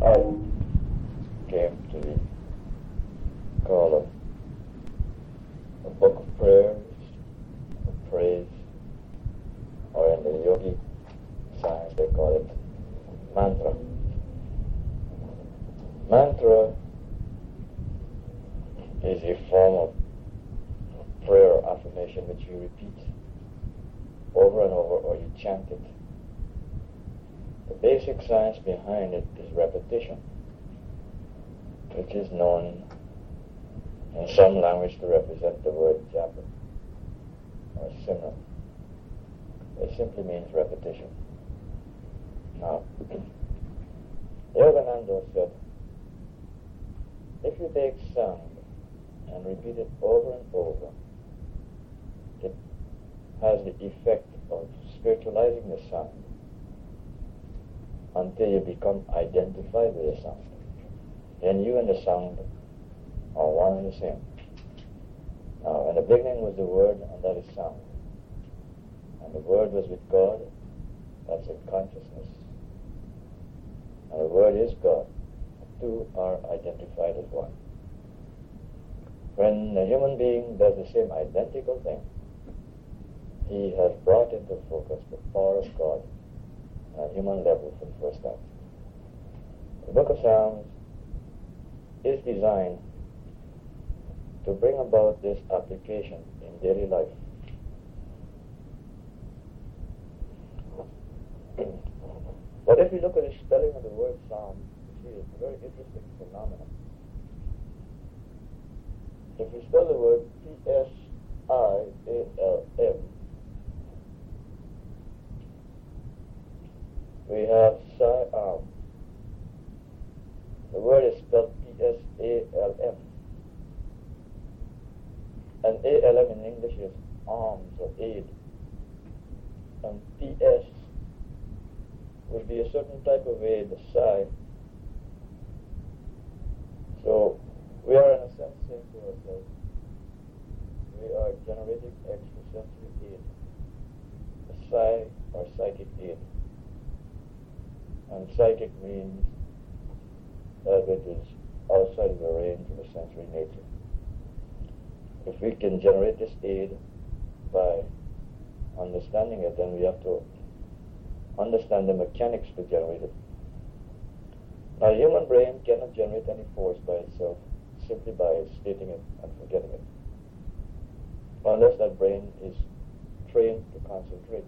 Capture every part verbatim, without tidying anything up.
I came to the call of a book of prayers, of praise, or in the yogi science they call it mantra. Mantra is a form of prayer or affirmation which you repeat over and over, or you chant it. The basic science behind it is repetition, which is known in some language to represent the word japa or simran. It simply means repetition. Now, Yogananda said, if you take sound and repeat it over and over, it has the effect of spiritualizing the sound until you become identified with the sound. Then you and the sound are one and the same. Now, in the beginning was the Word, and that is sound. And the Word was with God, that's in consciousness. And the Word is God. The two are identified as one. When a human being does the same identical thing, he has brought into focus the power of God at human level for the first time. The Book of Psalms is designed to bring about this application in daily life. But if you look at the spelling of the word Psalm, you see it's a very interesting phenomenon. If you spell the word P S I A L M, we have Psalm. The word is spelled P S A L M. And A L M in English is arms or aid. And P S would be a certain type of aid, a psi. So we are in a sense saying to ourselves, we are generating extrasensory aid, a psi or psychic aid. And psychic means that it is outside of the range of a sensory nature. If we can generate this aid by understanding it, then we have to understand the mechanics to generate it. Now, the human brain cannot generate any force by itself simply by stating it and forgetting it, unless that brain is trained to concentrate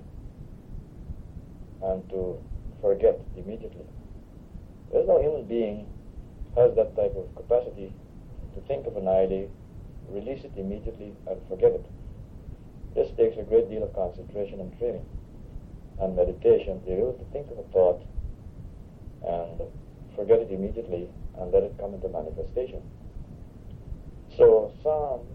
and to forget immediately. There's no human being has that type of capacity to think of an idea, release it immediately, and forget it. This takes a great deal of concentration and training and meditation to be able to think of a thought and forget it immediately and let it come into manifestation. So Psalms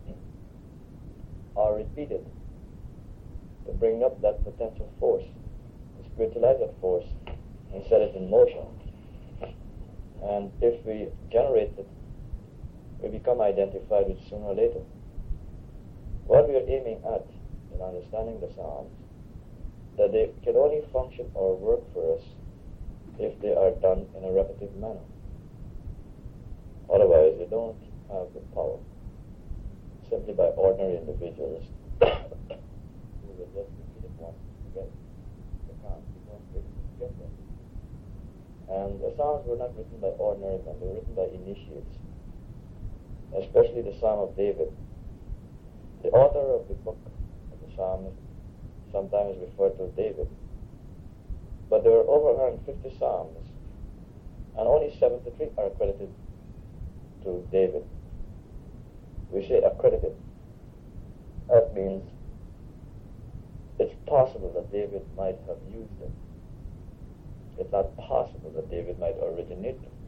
are repeated to bring up that potential force, to spiritualize that force and set it in motion. And if we generate it, we become identified with it sooner or later. What we are aiming at in understanding the Psalms, that they can only function or work for us if they are done in a repetitive manner. Otherwise, they don't have the power. Simply by ordinary individuals who will just repeat it once and forget it. They can't. They won't be able to forget them. And the Psalms were not written by ordinary men. They were written by initiates, especially the Psalm of David. The author of the book of the Psalms sometimes referred to David. But there are over one hundred fifty Psalms, and only seventy-three are accredited to David. We say accredited. That means it's possible that David might have used them. It's not possible that David might originate them.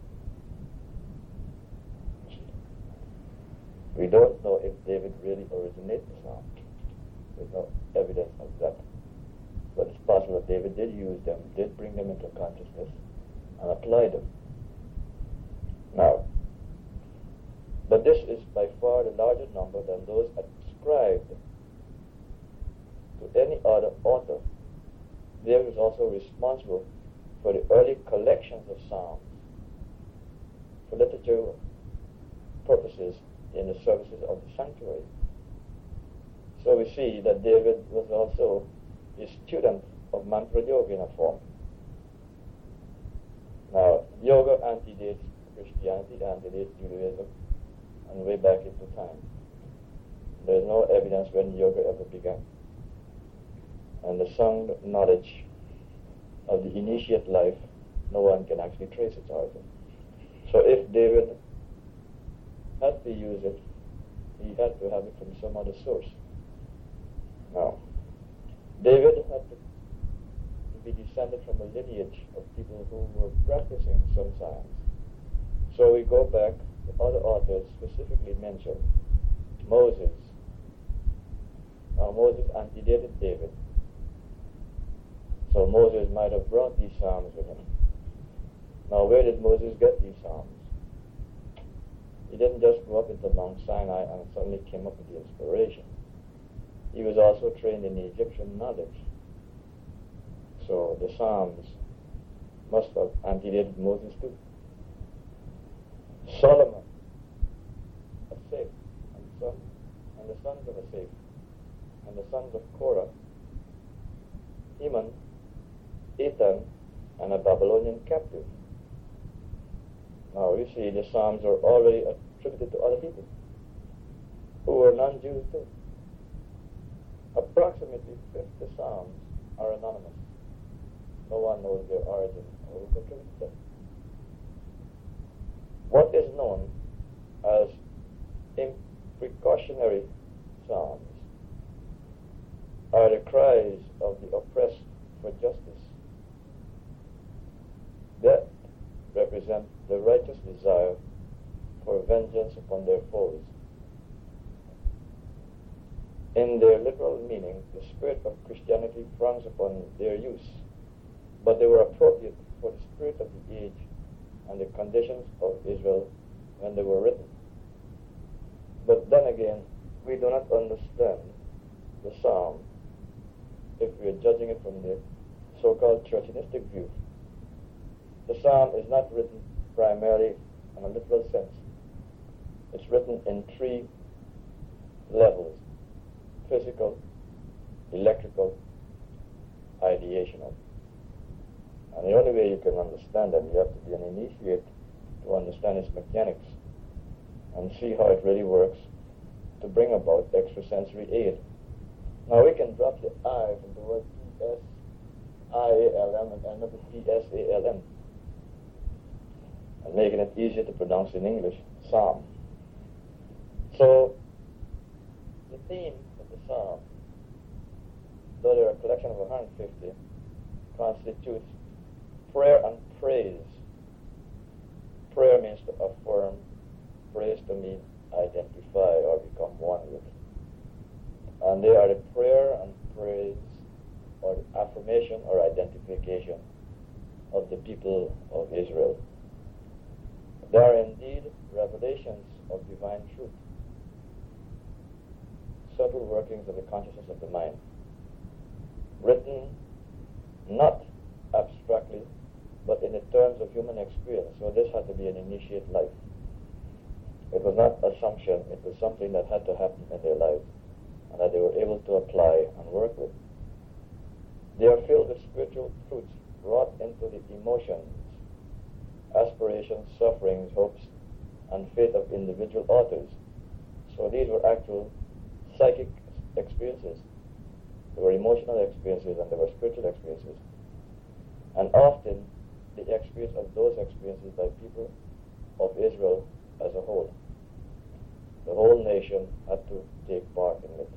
We don't know if David really originated the Psalm. There's no evidence of that. But it's possible that David did use them, did bring them into consciousness, and apply them. Now, but this is by far the larger number than those ascribed to any other author. David is also responsible for the early collections of Psalms for literature purposes in the services of the sanctuary. So we see that David was also a student of mantra yoga in a form. Now, yoga antedates Christianity, antedates Judaism, and way back into time. There is no evidence when yoga ever began. And the sound knowledge of the initiate life, no one can actually trace its origin. So if David had to use it, he had to have it from some other source. Now, David had to be descended from a lineage of people who were practicing some science. So we go back to other authors specifically mentioned. Moses. Now Moses antedated David. So Moses might have brought these psalms with him. Now where did Moses get these psalms? He didn't just go up into Mount Sinai and suddenly came up with the inspiration. He was also trained in the Egyptian knowledge. So the Psalms must have antedated Moses too. Solomon, Asaph, and, son, and the sons of Asaph, and the sons of Korah, Heman, Ethan, and a Babylonian captive. Now you see the Psalms are already attributed to other people who were non-Jews too. Approximately fifty Psalms are anonymous. No one knows their origin or who contributed them. What is known as imprecautionary psalms are the cries of the oppressed for justice that represent the righteous desire for vengeance upon their foes. In their literal meaning, the spirit of Christianity frowns upon their use, but they were appropriate for the spirit of the age and the conditions of Israel when they were written. But then again, we do not understand the psalm if we are judging it from the so-called churchianistic view. The psalm is not written primarily in a literal sense. It's written in three levels: physical, electrical, ideational. And the only way you can understand them, you have to be an initiate to understand its mechanics and see how it really works to bring about extrasensory aid. Now we can drop the I from the word P S I A L M and end up with P S A L M, and making it easier to pronounce in English, psalm. So the theme of the psalm, though there are a collection of one hundred fifty, constitutes prayer and praise. Prayer means to affirm, praise to mean identify or become one with. And they are the prayer and praise, or the affirmation or identification of the people of Israel. They are indeed revelations of divine truth, subtle workings of the consciousness of the mind, written not abstractly, but in the terms of human experience. So this had to be an initiate life. It was not assumption, it was something that had to happen in their lives, and that they were able to apply and work with. They are filled with spiritual truths brought into the emotions, aspirations, sufferings, hopes, and faith of individual authors. So these were actual psychic experiences. They were emotional experiences and they were spiritual experiences. And often the experience of those experiences by people of Israel as a whole. The whole nation had to take part in it.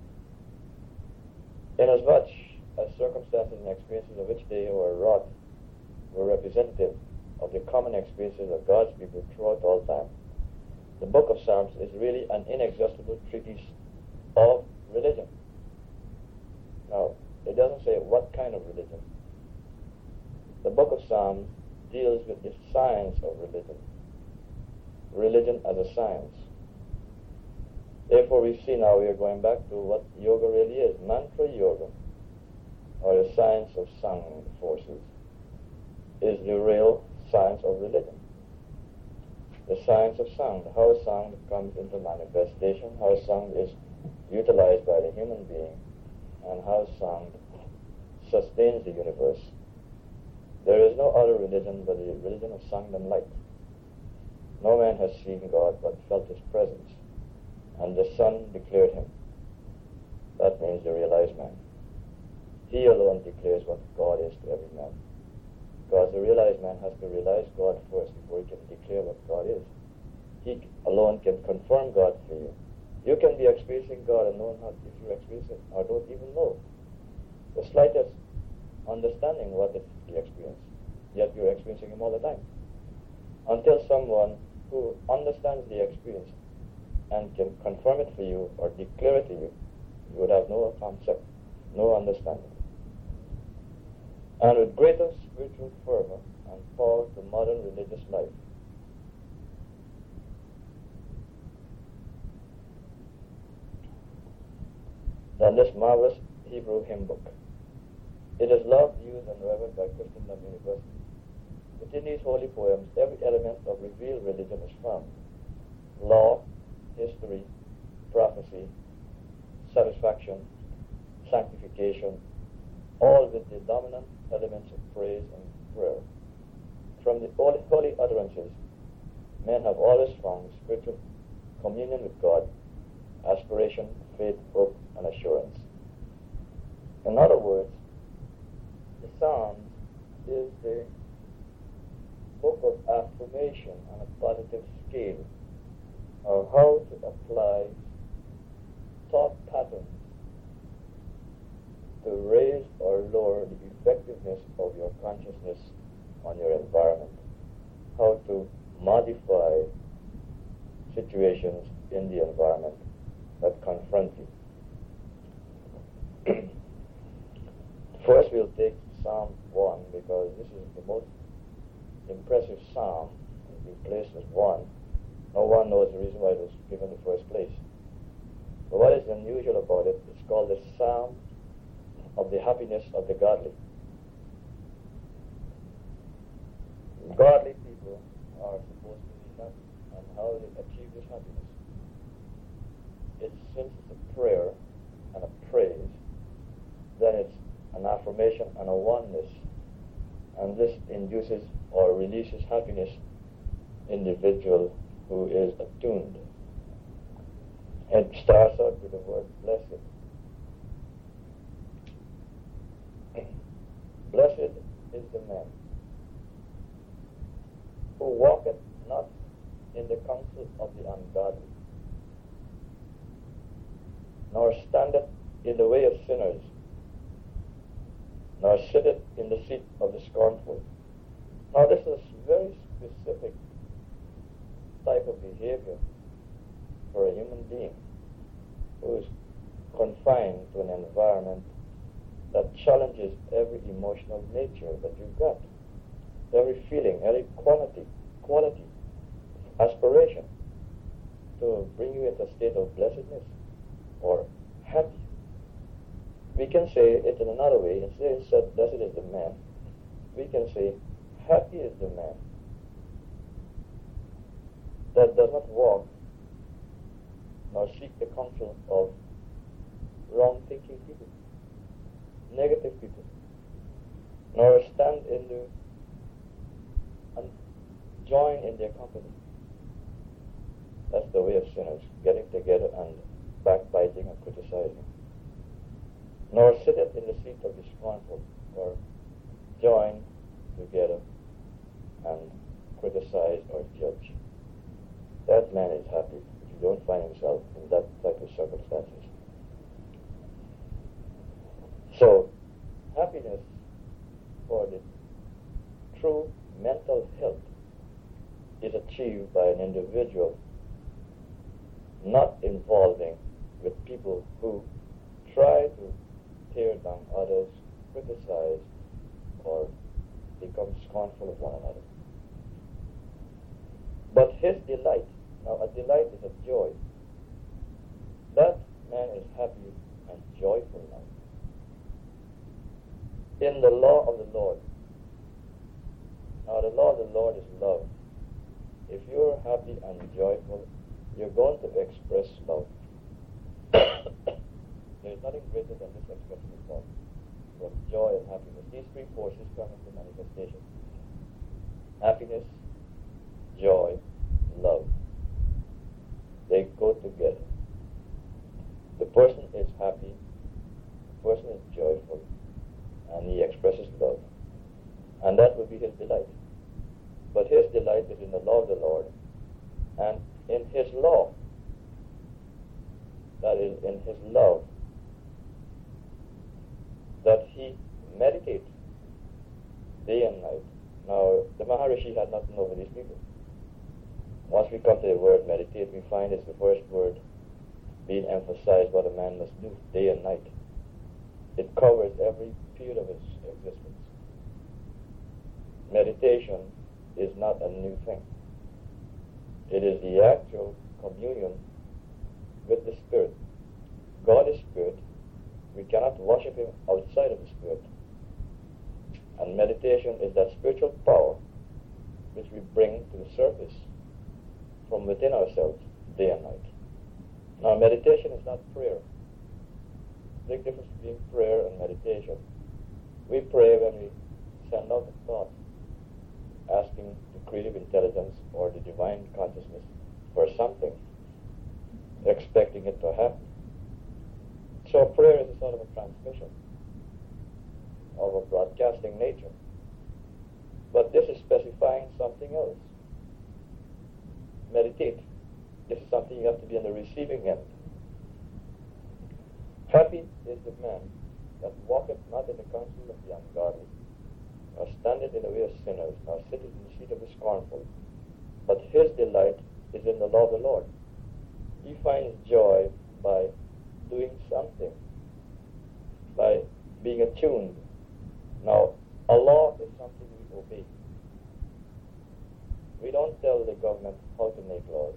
Inasmuch as circumstances and experiences of which they were wrought were representative of the common experiences of God's people throughout all time, the book of Psalms is really an inexhaustible treatise of religion. Now, it doesn't say what kind of religion. The book of Psalms deals with the science of religion. Religion as a science. Therefore, we see now we are going back to what yoga really is. Mantra yoga, or the science of sound forces, is the real science of religion. the science of sound, how sound comes into manifestation, how sound is utilized by the human being, and how sound sustains the universe. There is no other religion but the religion of sound and light. No man has seen God but felt his presence, and the Son declared him. That means the realized man. He alone declares what God is to every man. Because the realized man has to realize God first before he can declare what God is. He alone can confirm God for you. You can be experiencing God and know not if you experience it or don't even know the slightest understanding what is the experience, yet you're experiencing him all the time. Until someone who understands the experience and can confirm it for you or declare it to you, you would have no concept, no understanding. And with greater spiritual fervor and power to modern religious life, than this marvelous Hebrew hymn book. It is loved, used, and revered by Christendom University. Within these holy poems, every element of revealed religion is found. Law, history, prophecy, satisfaction, sanctification, all with the dominant elements of praise and prayer. From the holy, holy utterances, men have always found spiritual communion with God, aspiration, faith, hope, and assurance. In other words, the Psalms is the book of affirmation on a positive scale of how to apply thought patterns to raise or lower the effectiveness of your consciousness on your environment, how to modify situations in the environment that confront you. First, we'll take Psalm one, because this is the most impressive psalm. It'll be placed as one. No one knows the reason why it was given the first place. But what is unusual about it, it's called the Psalm of the happiness of the godly. Godly people are supposed to be happy, and how they achieve this happiness. It's, since it's a prayer and a praise, then it's an affirmation and a oneness, and this induces or releases happiness in the individual who is attuned. It starts out with the word blessed. Blessed is the man who walketh not in the counsel of the ungodly, nor standeth in the way of sinners, nor sitteth in the seat of the scornful. Now this is a very specific type of behavior for a human being who is confined to an environment that challenges every emotional nature that you've got, every feeling, every quality, quality, aspiration to bring you into a state of blessedness or happy. We can say it in another way. Instead of blessed is the man, we can say happy is the man that does not walk nor seek the counsel of wrong-thinking people, negative people, nor stand in the and join in their company. That's the way of sinners, getting together and backbiting and criticizing. Nor sitteth in the seat of the scornful, or join together and criticize or judge. That man is happy if you don't find himself in that type of circumstances. So, happiness for the true mental health is achieved by an individual not involving with people who try to tear down others, criticize, or become scornful of one another. But his delight, now a delight is a joy. That man is happy and joyful now. In the law of the Lord. Now the law of the Lord is love. if you're happy and joyful, you're going to express love. There is nothing greater than this expression of love. But joy and happiness, these three forces come into manifestation. Happiness, joy, love. They go together. The person is happy, the person is joyful, and he expresses love. And that will be his delight. But his delight is in the law of the Lord, and in his law, that is, in his love, that he meditates day and night. Now, the Maharishi had nothing over these people. Once we come to the word meditate, we find it's the first word being emphasized what a man must do day and night. It covers every period of his existence. Meditation is not a new thing. It is the actual communion with the Spirit. God is Spirit. We cannot worship Him outside of the Spirit. And meditation is that spiritual power which we bring to the surface from within ourselves day and night. Now, meditation is not prayer. Big difference between prayer and meditation. We pray when we send out a thought, asking the creative intelligence or the divine consciousness for something, expecting it to happen. So prayer is a sort of a transmission of a broadcasting nature. But this is specifying something else. Meditate. This is something you have to be on the receiving end. Happy is the man that walketh not in the counsel of the ungodly, nor standeth in the way of sinners, nor sitteth in the seat of the scornful. But his delight is in the law of the Lord. He finds joy by doing something, by being attuned. Now, a law is something we obey. We don't tell the government how to make laws.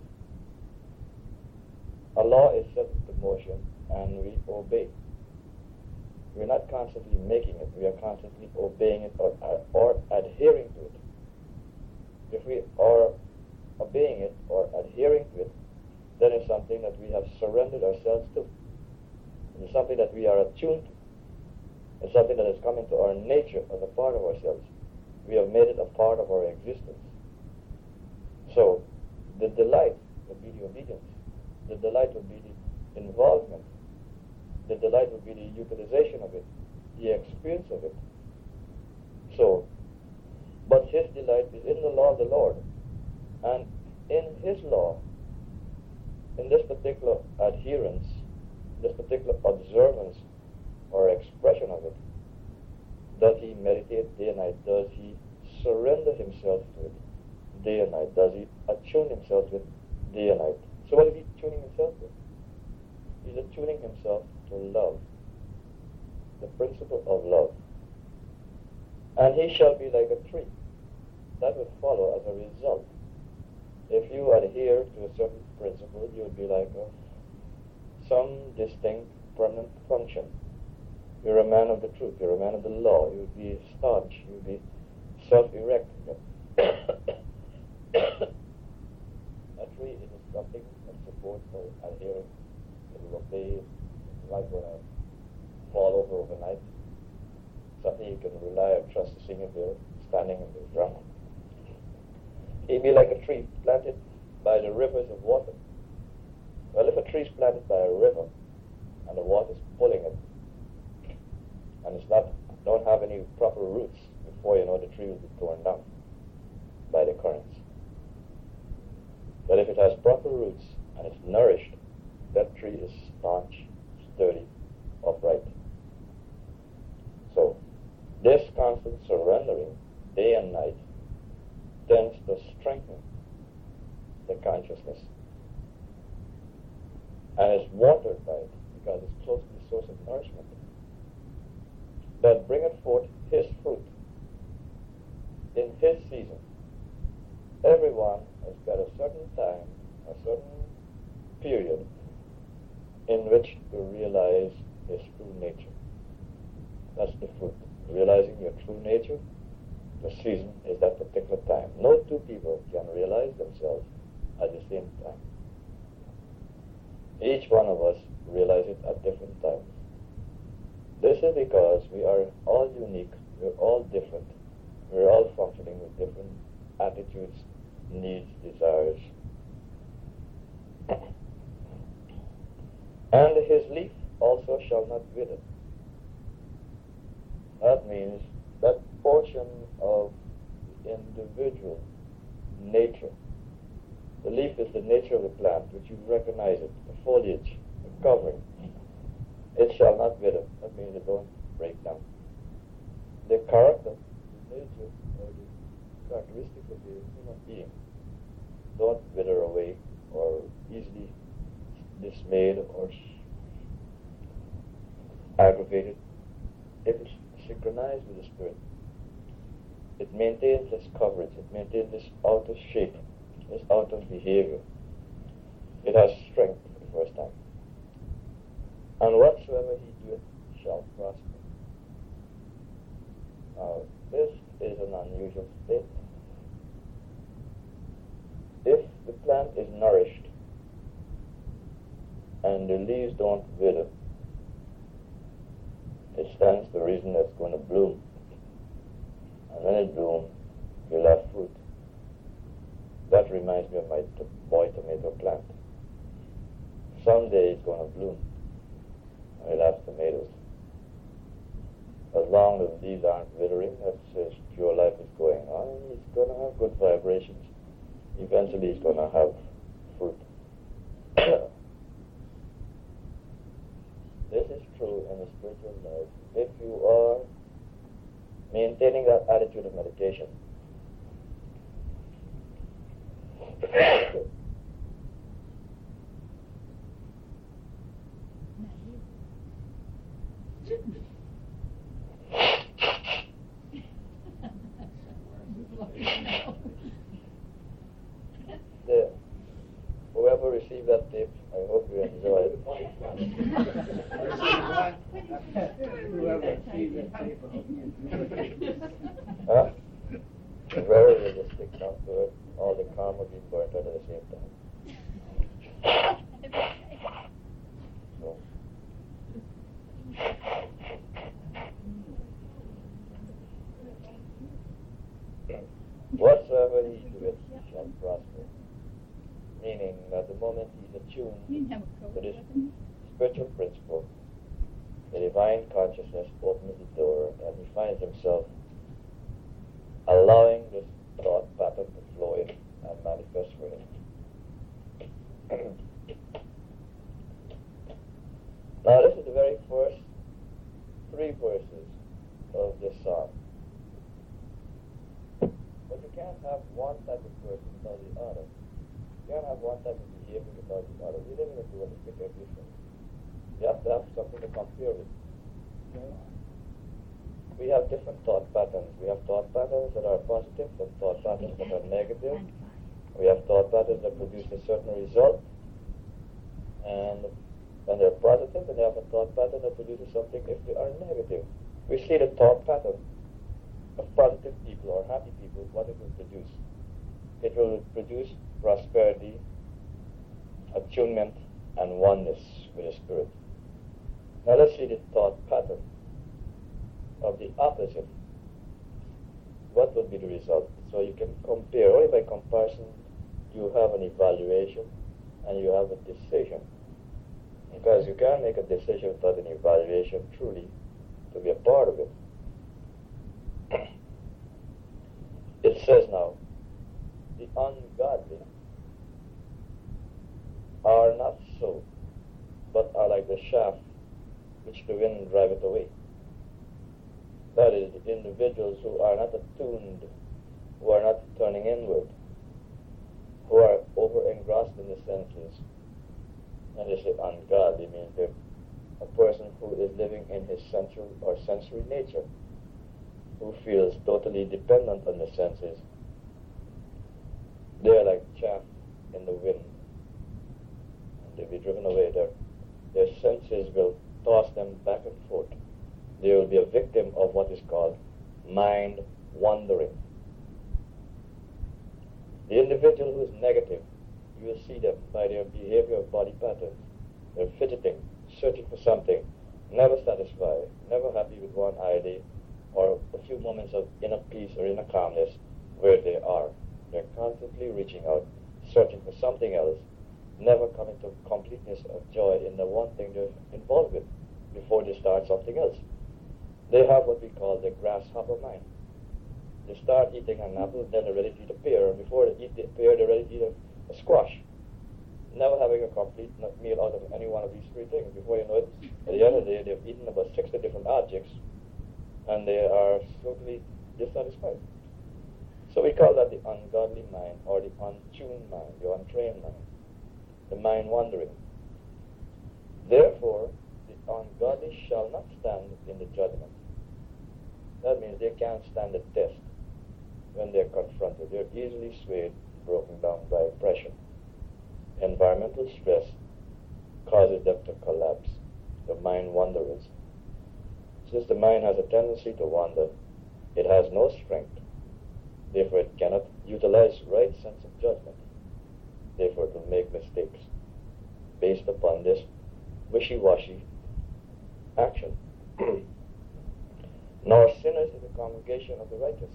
A law is set into motion and we obey. We're not constantly making it, we are constantly obeying it or, or adhering to it. If we are obeying it or adhering to it, then it's something that we have surrendered ourselves to. It's something that we are attuned to. It's something that has come into our nature as a part of ourselves. We have made it a part of our existence. So, the delight would be the obedience. The delight would be the involvement. The delight would be the utilization of it, the experience of it. So, but his delight is in the law of the Lord. And in his law, in this particular adherence, this particular observance or expression of it, does he meditate day and night? Does he surrender himself to it day and night? Does he attune himself to it day and night? So what is he tuning himself to? He's attuning himself to love, the principle of love. And he shall be like a tree. That would follow as a result. If you adhere to a certain principle, you would be like a, some distinct, permanent function. You're a man of the truth. You're a man of the law. You would be staunch. You would be self-erect. A tree is something that supports or adherence. It will obey. It's not going to fall over overnight. Something you can rely or trust to sing if you're standing in the drum. He'd be like a tree planted by the rivers of water. Well, if a tree is planted by a river and the water is pulling it, and it's not, don't have any proper roots, before you know the tree will be torn down by the currents. But if it has proper roots and it's nourished, that tree is staunch, sturdy, upright. So, this constant surrendering, day and night, tends to strengthen the consciousness. And is watered by it, because it's close to the source of nourishment. That bringeth forth his fruit in his season. Everyone has got a certain time, a certain period in which to realize his true nature. That's the fruit. Realizing your true nature The season is that particular time. No two people can realize themselves at the same time. Each one of us realizes it at different times. This is because we are all unique, we're all different, we're all functioning with different attitudes, needs, desires. And his leaf also shall not wither. That means that portion of the individual nature. The leaf is the nature of the plant, which you recognize it, the foliage, the covering. It shall not wither. That means it don't break down. The character, the nature, or the characteristics of the human being don't wither away or easily dismayed or aggravated. It is synchronized with the spirit. It maintains its coverage. It maintains its outer shape, its outer behavior. It has strength for the first time. And whatsoever he doeth shall prosper. Now, this is an unusual state. If the plant is nourished and the leaves don't wither, it stands to reason that it's going to bloom. And when it blooms, you'll have fruit. That reminds me of my t- boy tomato plant. Someday it's going to bloom, and we'll have tomatoes. As long as the leaves aren't withering, that's his pure life is going on. He's going to have good vibrations. Eventually he's going to have fruit. This is true in the spiritual life. If you are maintaining that attitude of meditation, the, whoever received that tip, I hope you enjoy it. Huh? Very realistic, sounds good. All the karma being burnt out at the same time. So. Whatsoever he doeth shall prosper. Meaning that the moment he's attuned to this spiritual principle, the divine consciousness opens the door and he finds himself allowing this thought pattern to flow in and manifest for him. Now this is the very first three verses of this psalm. But you can't have one type of person without the other. You can't have one type of behavior without the other. We live in a dualistic existence. You have to have something to compare with. We have different thought patterns. We have thought patterns that are positive and thought patterns that are negative. We have thought patterns that produce a certain result. And when they're positive, and they have a thought pattern that produces something if they are negative. We see the thought pattern of positive people or happy people, what it will produce. It will produce prosperity, attunement, and oneness with the spirit. Now let's see the thought pattern of the opposite. What would be the result? So you can compare. Only by comparison you have an evaluation and you have a decision. Because you can't make a decision without an evaluation truly to be a part of it. It says now, the ungodly are not so, but are like the shaft which the wind driveth away. That is, the individuals who are not attuned, who are not turning inward, who are over-engrossed in the senses. And they say ungodly means they're a person who is living in his sensual or sensory nature, who feels totally dependent on the senses. They are like chaff in the wind. And they'll be driven away. Their, their senses will toss them back and forth. They will be a victim of what is called mind wandering. The individual who is negative, you will see them by their behavior of body patterns. They're fidgeting, searching for something, never satisfied, never happy with one idea or a few moments of inner peace or inner calmness where they are. They're constantly reaching out, searching for something else, never coming to completeness of joy in the one thing they're involved with before they start something else. They have what we call the grasshopper mind. They start eating an apple, then they're ready to eat a pear, and before they eat the pear, they're ready to eat a, a squash. Never having a complete meal out of any one of these three things. Before you know it, at the end of the day, they've eaten about sixty different objects, and they are totally dissatisfied. So we call that the ungodly mind, or the untuned mind, the untrained mind, the mind wandering. Therefore, the ungodly shall not stand in the judgment. That means they can't stand the test when they're confronted. They're easily swayed, broken down by pressure. Environmental stress causes them to collapse. The mind wanderers. Since the mind has a tendency to wander, it has no strength. Therefore, it cannot utilize right sense of judgment. Therefore, it will make mistakes based upon this wishy-washy action. Nor sinners in the congregation of the righteous.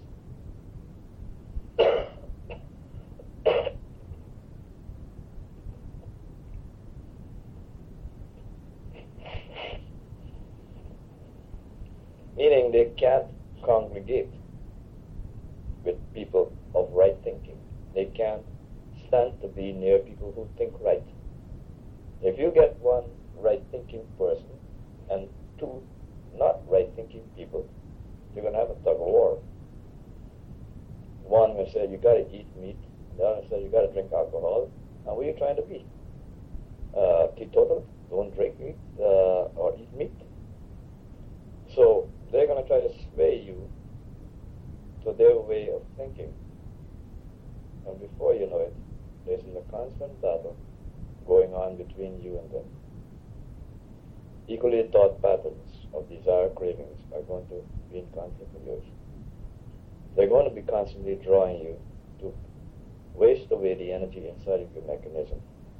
Meaning they can't congregate with people of right thinking. They can't stand to be near people who think right. If you get one right thinking person and two not right thinking people, you're going to have a tug of war. One will say you got to eat meat, the other will say you got to drink alcohol. And what are you trying to be? Uh, teetotal, don't drink meat uh, or eat meat. So they're going to try to sway you to their way of thinking. And before you know it, there's a constant battle going on between you and them. Equally thought patterns of desire cravings are going to be in conflict with yours. They're going to be constantly drawing you to waste away the energy inside of your mechanism.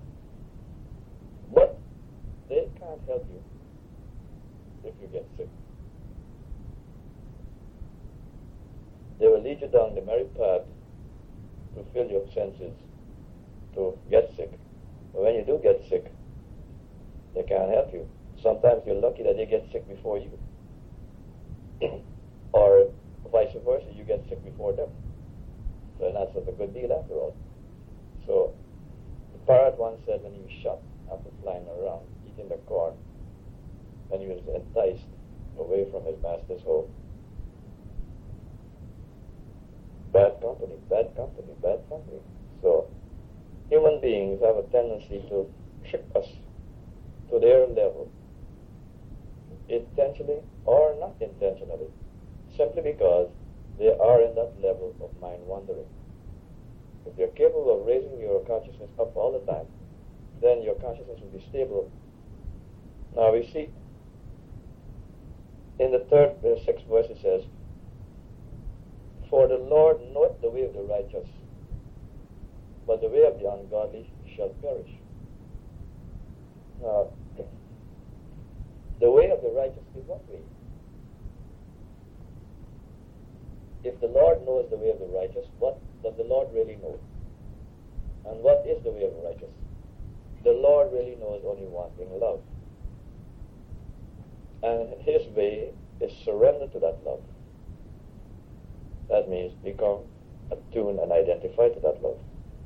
But they can't help you if you get sick. They will lead you down the merry path to fill your senses to get sick. But when you do get sick, they can't help you. Sometimes you're lucky that they get sick before you. Or vice versa, you get sick before them. So that's not a good deal after all. So the parrot once said when he was shot after flying around, eating the corn, when he was enticed away from his master's home, bad company, bad company, bad company. So human beings have a tendency to trick us to their level, intentionally or not intentionally, simply because they are in that level of mind wandering. If you're capable of raising your consciousness up all the time, then your consciousness will be stable. Now we see in the third, the sixth verse it says, "For the Lord knoweth the way of the righteous, but the way of the ungodly shall perish." Now, the way of the righteous is what way? If the Lord knows the way of the righteous, what does the Lord really know? And what is the way of the righteous? The Lord really knows only one thing, love. And his way is surrender to that love. That means become attuned and identify to that love.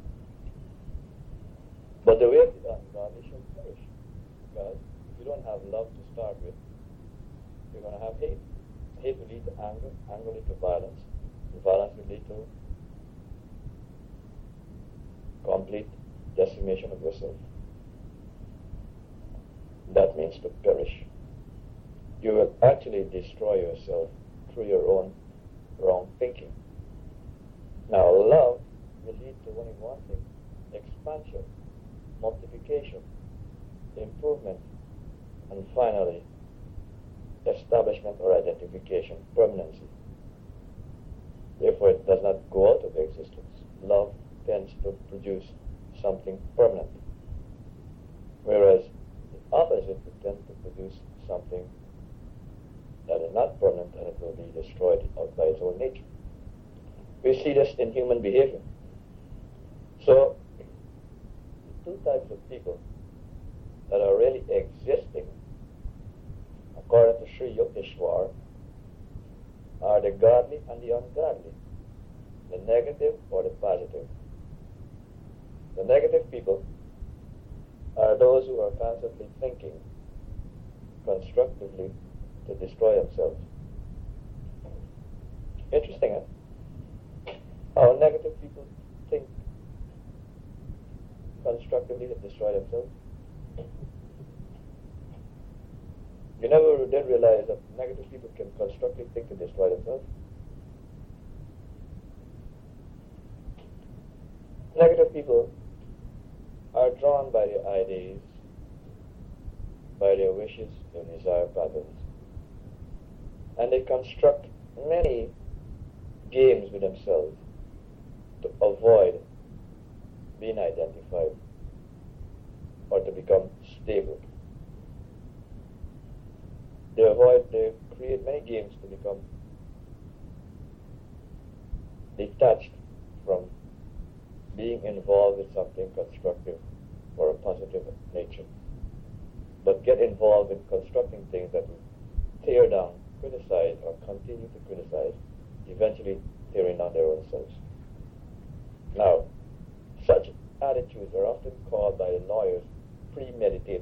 But the way of the ungodly shall perish. Because if you don't have love to start with, you're going to have hate. Hate will lead to anger, anger will lead to violence, violence will lead to complete decimation of yourself. That means to perish. You will actually destroy yourself through your own wrong thinking. Now, love will lead to only one thing: expansion, multiplication, improvement, and finally, establishment or identification, permanency. Therefore, it does not go out of existence. Love tends to produce something permanent, whereas the opposite would tend to produce something that is not permanent and it will be destroyed out by its own nature. We see this in human behavior. So, the two types of people that are really existing, according to Sri Yukteswar, are the godly and the ungodly, the negative or the positive. The negative people are those who are constantly thinking constructively to destroy themselves. Interesting, huh? How negative people think constructively to destroy themselves. You never did realize that negative people can constructively think to destroy themselves. Negative people are drawn by their ideas, by their wishes, their desire patterns, and they construct many games with themselves to avoid being identified or to become stable. They avoid, they create many games to become detached from being involved with something constructive or a positive nature, but get involved in constructing things that will tear down, criticize, or continue to criticize, eventually tearing down their own selves. Now, such attitudes are often called by the lawyers premeditated.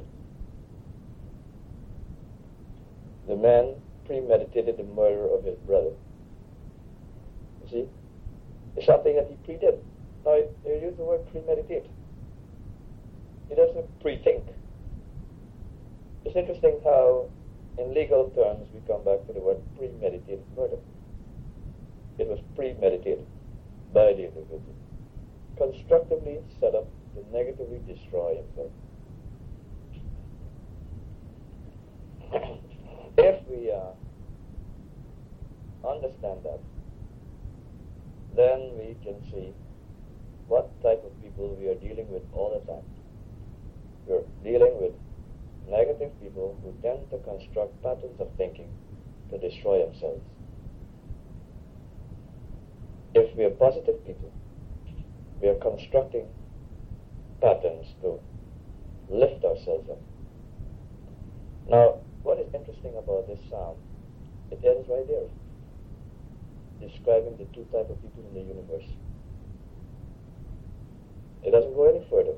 The man premeditated the murder of his brother. You see? It's something that he pre-did. Now, they use the word premeditate. He doesn't pre-think. It's interesting how, in legal terms, we come back to the word premeditated murder. It was premeditated by the individual. Constructively set up to negatively destroy himself. If we uh, understand that, then we can see what type of people we are dealing with all the time. We're dealing with negative people who tend to construct patterns of thinking to destroy themselves. If we are positive people, we are constructing patterns to lift ourselves up. Now, what is interesting about this psalm, it ends right there, describing the two types of people in the universe. It doesn't go any further.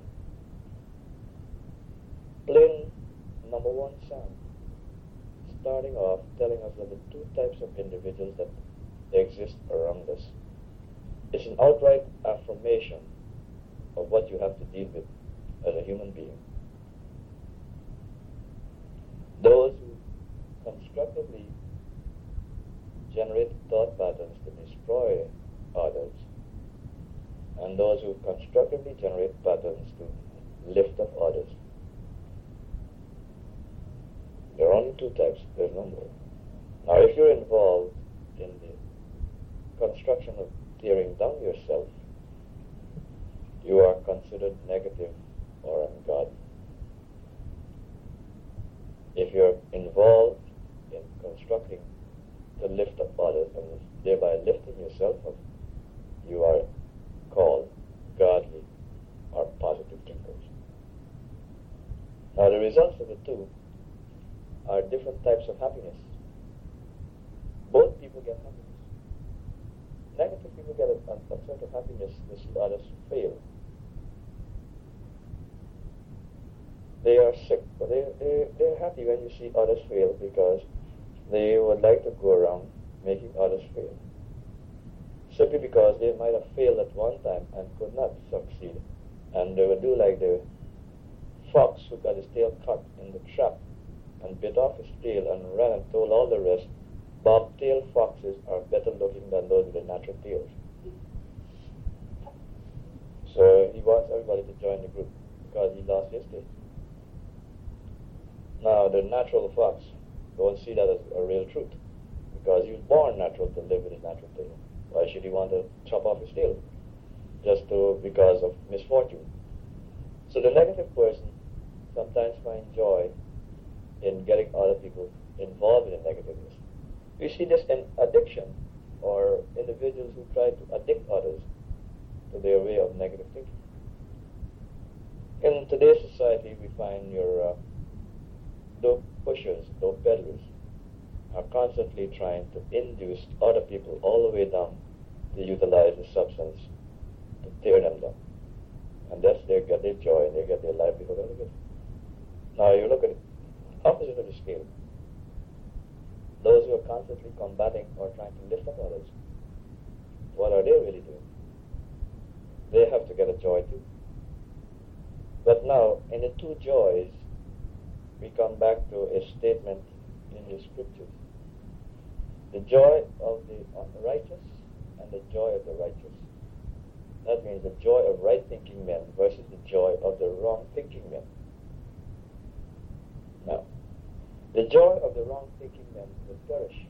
Plain number one psalm, starting off telling us that the two types of individuals that exist around us. It's an outright affirmation of what you have to deal with as a human being. Those who constructively generate thought patterns to destroy others, and those who constructively generate patterns to lift up others. There are only two types, there's no more. Now, if you're involved in the construction of tearing down yourself, you are considered negative or ungodly. If you're involved in constructing to lift up others and thereby lifting yourself up, you are called godly or positive thinkers. Now, the results of the two are different types of happiness. Both people get happiness. Negative people get a, a, a sort of happiness to see others fail. They are sick, but they, they, they're happy when you see others fail because they would like to go around making others fail. Simply because they might have failed at one time and could not succeed. And they would do like the fox who got his tail cut in the trap and bit off his tail and ran and told all the rest, bobtail foxes are better looking than those with the natural tails. So he wants everybody to join the group because he lost his tail. Now, the natural fox don't see that as a real truth because he was born natural to live with his natural tail. Why should he want to chop off his tail? Just to, because of misfortune. So the negative person sometimes finds joy in getting other people involved in negativeness. We see this in addiction, or individuals who try to addict others to their way of negative thinking. In today's society, we find your uh, dope pushers, dope peddlers, are constantly trying to induce other people all the way down to utilize the substance to tear them down. And thus they get their joy and they get their livelihood out of it. Now you look at the opposite of the scale. Those who are constantly combating or trying to lift up others, what are they really doing? They have to get a joy too. But now, in the two joys, we come back to a statement in the scriptures. The joy of the unrighteous and the joy of the righteous. That means the joy of right-thinking men versus the joy of the wrong-thinking men. Now, the joy of the wrong-thinking men will perish.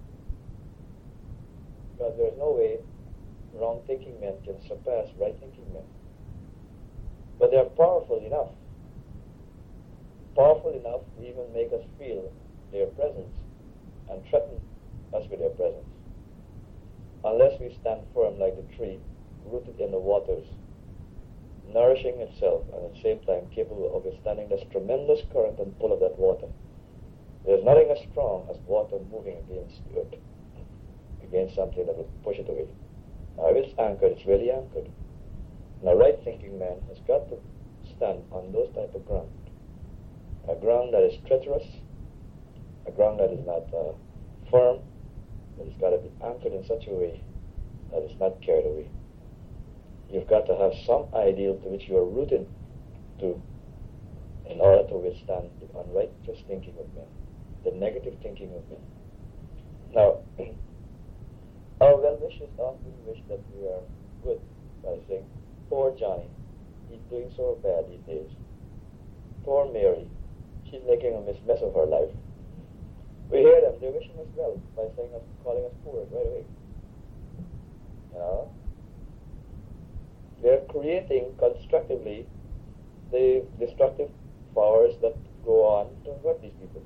Because there is no way wrong-thinking men can surpass right-thinking men. But they are powerful enough, powerful enough to even make us feel their presence and threaten us with their presence. Unless we stand firm like the tree, rooted in the waters, nourishing itself and at the same time capable of withstanding this tremendous current and pull of that water. There's nothing as strong as water moving against the earth, against something that will push it away. Now if it's anchored, it's really anchored. And a right-thinking man has got to stand on those type of ground. A ground that is treacherous, a ground that is not uh, firm, but it's got to be anchored in such a way that it's not carried away. You've got to have some ideal to which you are rooted to in order to withstand the unrighteous thinking of men, the negative thinking of men. Now, our well-wishers often wish that we are good by saying, poor Johnny, he's doing so bad these days. Poor Mary, she's making a mess of her life. We hear them, they're wishing us well by saying us, calling us poor right away. You know? They're creating constructively the destructive powers that go on to hurt these people.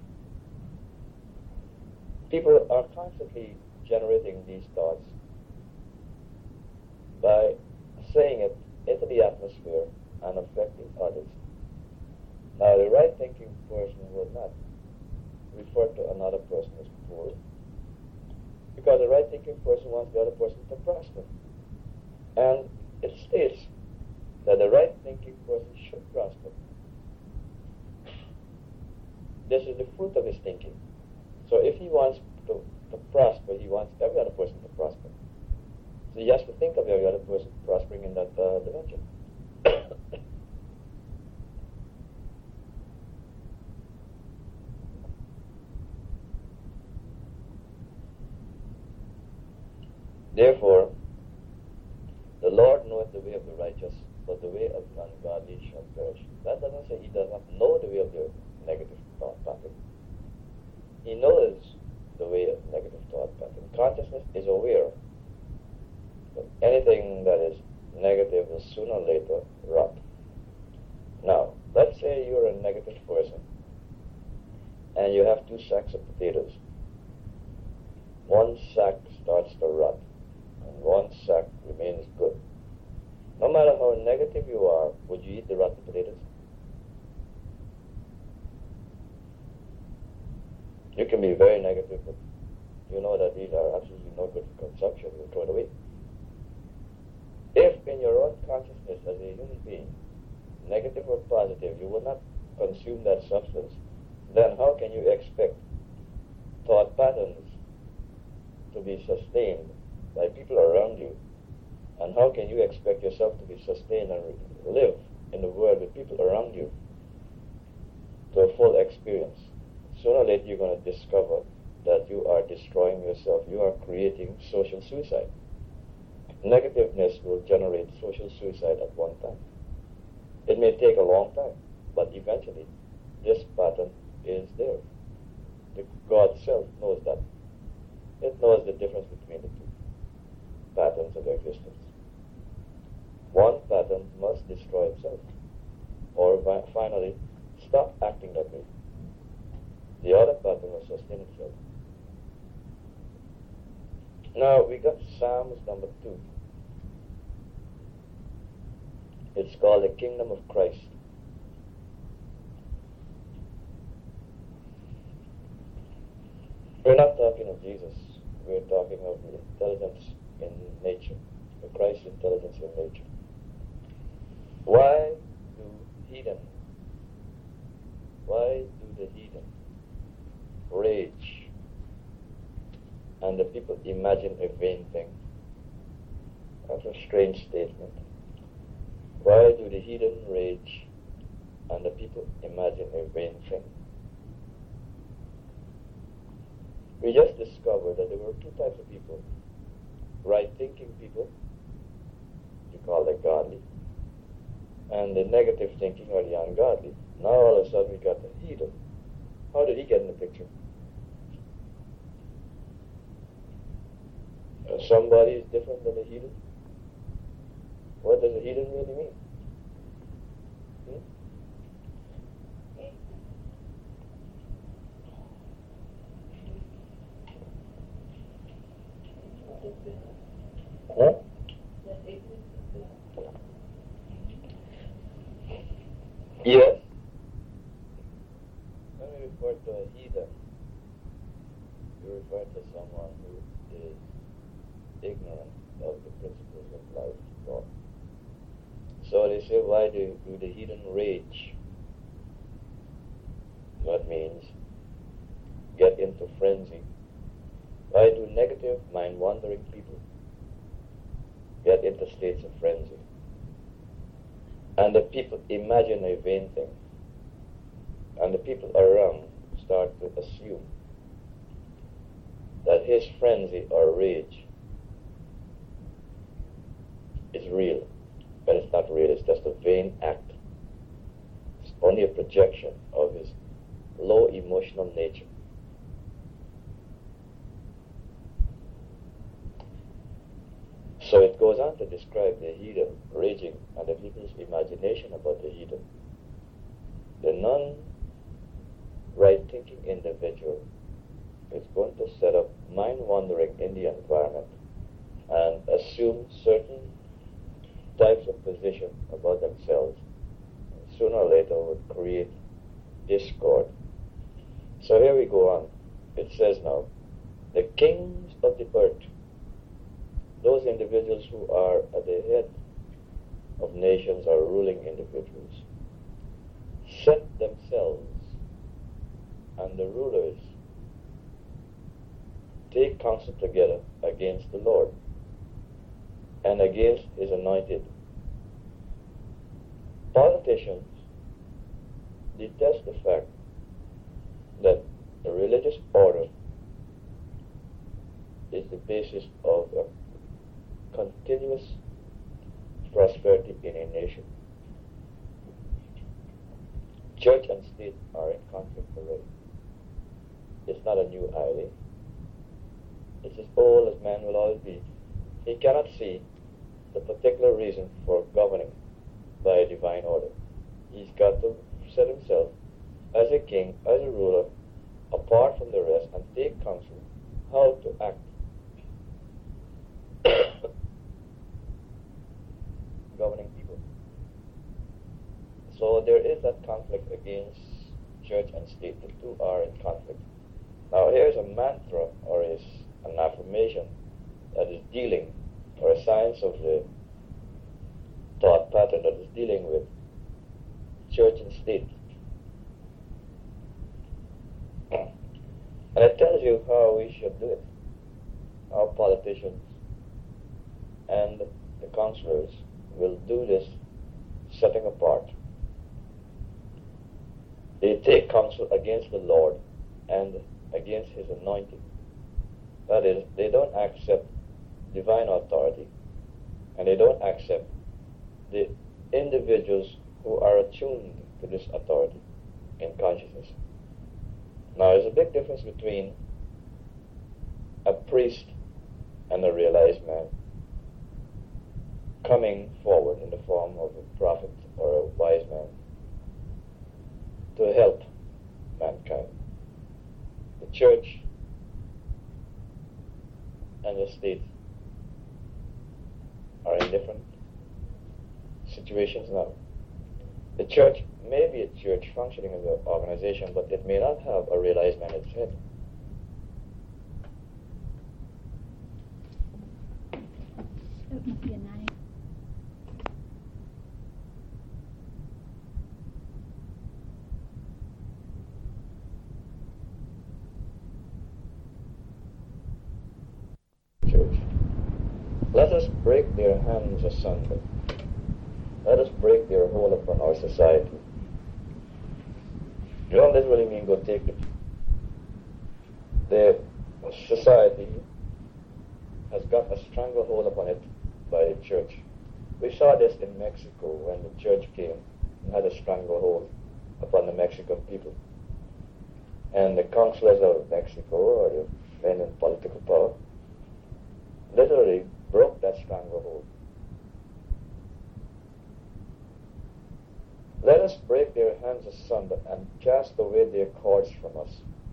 People are constantly generating these thoughts by saying it into the atmosphere and affecting others. Now, the right-thinking person will not refer to another person as poor, because the right-thinking person wants the other person to prosper. And it states that the right-thinking person should prosper. This is the fruit of his thinking. So if he wants to, to prosper, he wants every other person to prosper. So he has to think of every other person prospering in that uh, dimension. Therefore, the Lord knoweth the way of the righteous, but the way of the ungodly shall perish. That doesn't say he does not know the way of the negative thought pattern. He knows the way of negative thought pattern. Consciousness is aware that anything that is negative will sooner or later rot. Now, let's say you're a negative person and you have two sacks of potatoes. One sack starts to rot and one sack remains good. No matter how negative you are, would you eat the rotten potatoes? You can be very negative, but you know that these are absolutely no good for consumption. You throw it away. If in your own consciousness as a human being, negative or positive, you will not consume that substance, then how can you expect thought patterns to be sustained by people around you? And how can you expect yourself to be sustained and live in the world with people around you to a full experience? Sooner or later you're going to discover that you are destroying yourself. You are creating social suicide. Negativeness will generate social suicide at one time. It may take a long time, but eventually this pattern is there. The God self knows that. It knows the difference between the two. patterns of existence. One pattern must destroy itself, or fi- finally stop acting that way. The other pattern will sustain itself. Now we got Psalms number two. It's called the Kingdom of Christ. We're not talking of Jesus. We're talking of the intelligence in nature, the Christ intelligence in nature. Why do heathen, why do the heathen rage and the people imagine a vain thing? That's a strange statement. Why do the heathen rage and the people imagine a vain thing? We just discovered that there were two types of people. Right-thinking people, you call them godly, and the negative thinking or the ungodly. Now all of a sudden we got the heathen. How did he get in the picture? Uh, somebody is different than the heathen? What does a heathen really mean? Hmm? Huh? Yes. When we refer to a heathen, we refer to someone who is ignorant of the principles of life. So, so they say, why do, do the heathen rage? That means get into frenzy. Why do negative, mind-wandering people get into states of frenzy? And the people imagine a vain thing. And the people around start to assume that his frenzy or rage is real. But it's not real, it's just a vain act. It's only a projection of his low emotional nature. So it goes on to describe the heathen raging and the people's imagination about the heathen. The non-right-thinking individual is going to set up mind-wandering in the environment and assume certain types of position about themselves. Sooner or later would create discord. So here we go on. It says now, the kings of the earth, those individuals who are at the head of nations or ruling individuals, set themselves, and the rulers take counsel together against the Lord and against his anointed. Politicians detest the fact that the religious order is the basis of a continuous prosperity in a nation. Church and state are in conflict already. It's not a new idea. It's as old as man will always be. He cannot see the particular reason for governing by a divine order. He's got to set himself as a king, as a ruler, apart from the rest, and take counsel how to act. Governing people. So there is that conflict against church and state. The two are in conflict. Now here's a mantra or is an affirmation that is dealing, or a science of the thought pattern that is dealing with church and state. And it tells you how we should do it. Our politicians and the counselors will do this setting apart. They take counsel against the Lord and against his anointing. That is, they don't accept divine authority, and they don't accept the individuals who are attuned to this authority in consciousness. Now, there's a big difference between a priest and a realized man. coming forward in the form of a prophet or a wise man to help mankind. The church and the state are in different situations now. The church may be a church functioning as an organization, but it may not have a realized man at its head. It must be a nine. Church. Let us break their hands asunder. Let us break their hold upon our society. You don't literally mean go take the, the society has got a stranglehold upon it by the church. We saw this in Mexico when the church came and had a stranglehold upon the Mexican people. And the counselors of Mexico, or the men in political power, literally broke that stranglehold. Let us break their hands asunder and cast away their cords from us.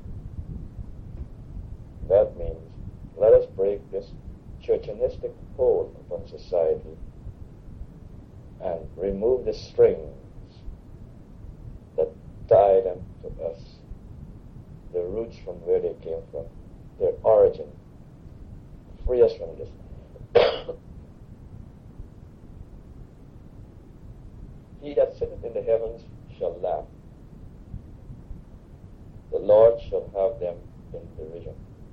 That means let us break this churchianistic hold upon society and remove the strings that tie them to us, the roots from where they came from, their origin. Free us from this. He that sitteth in the heavens shall laugh. The Lord shall have them in derision.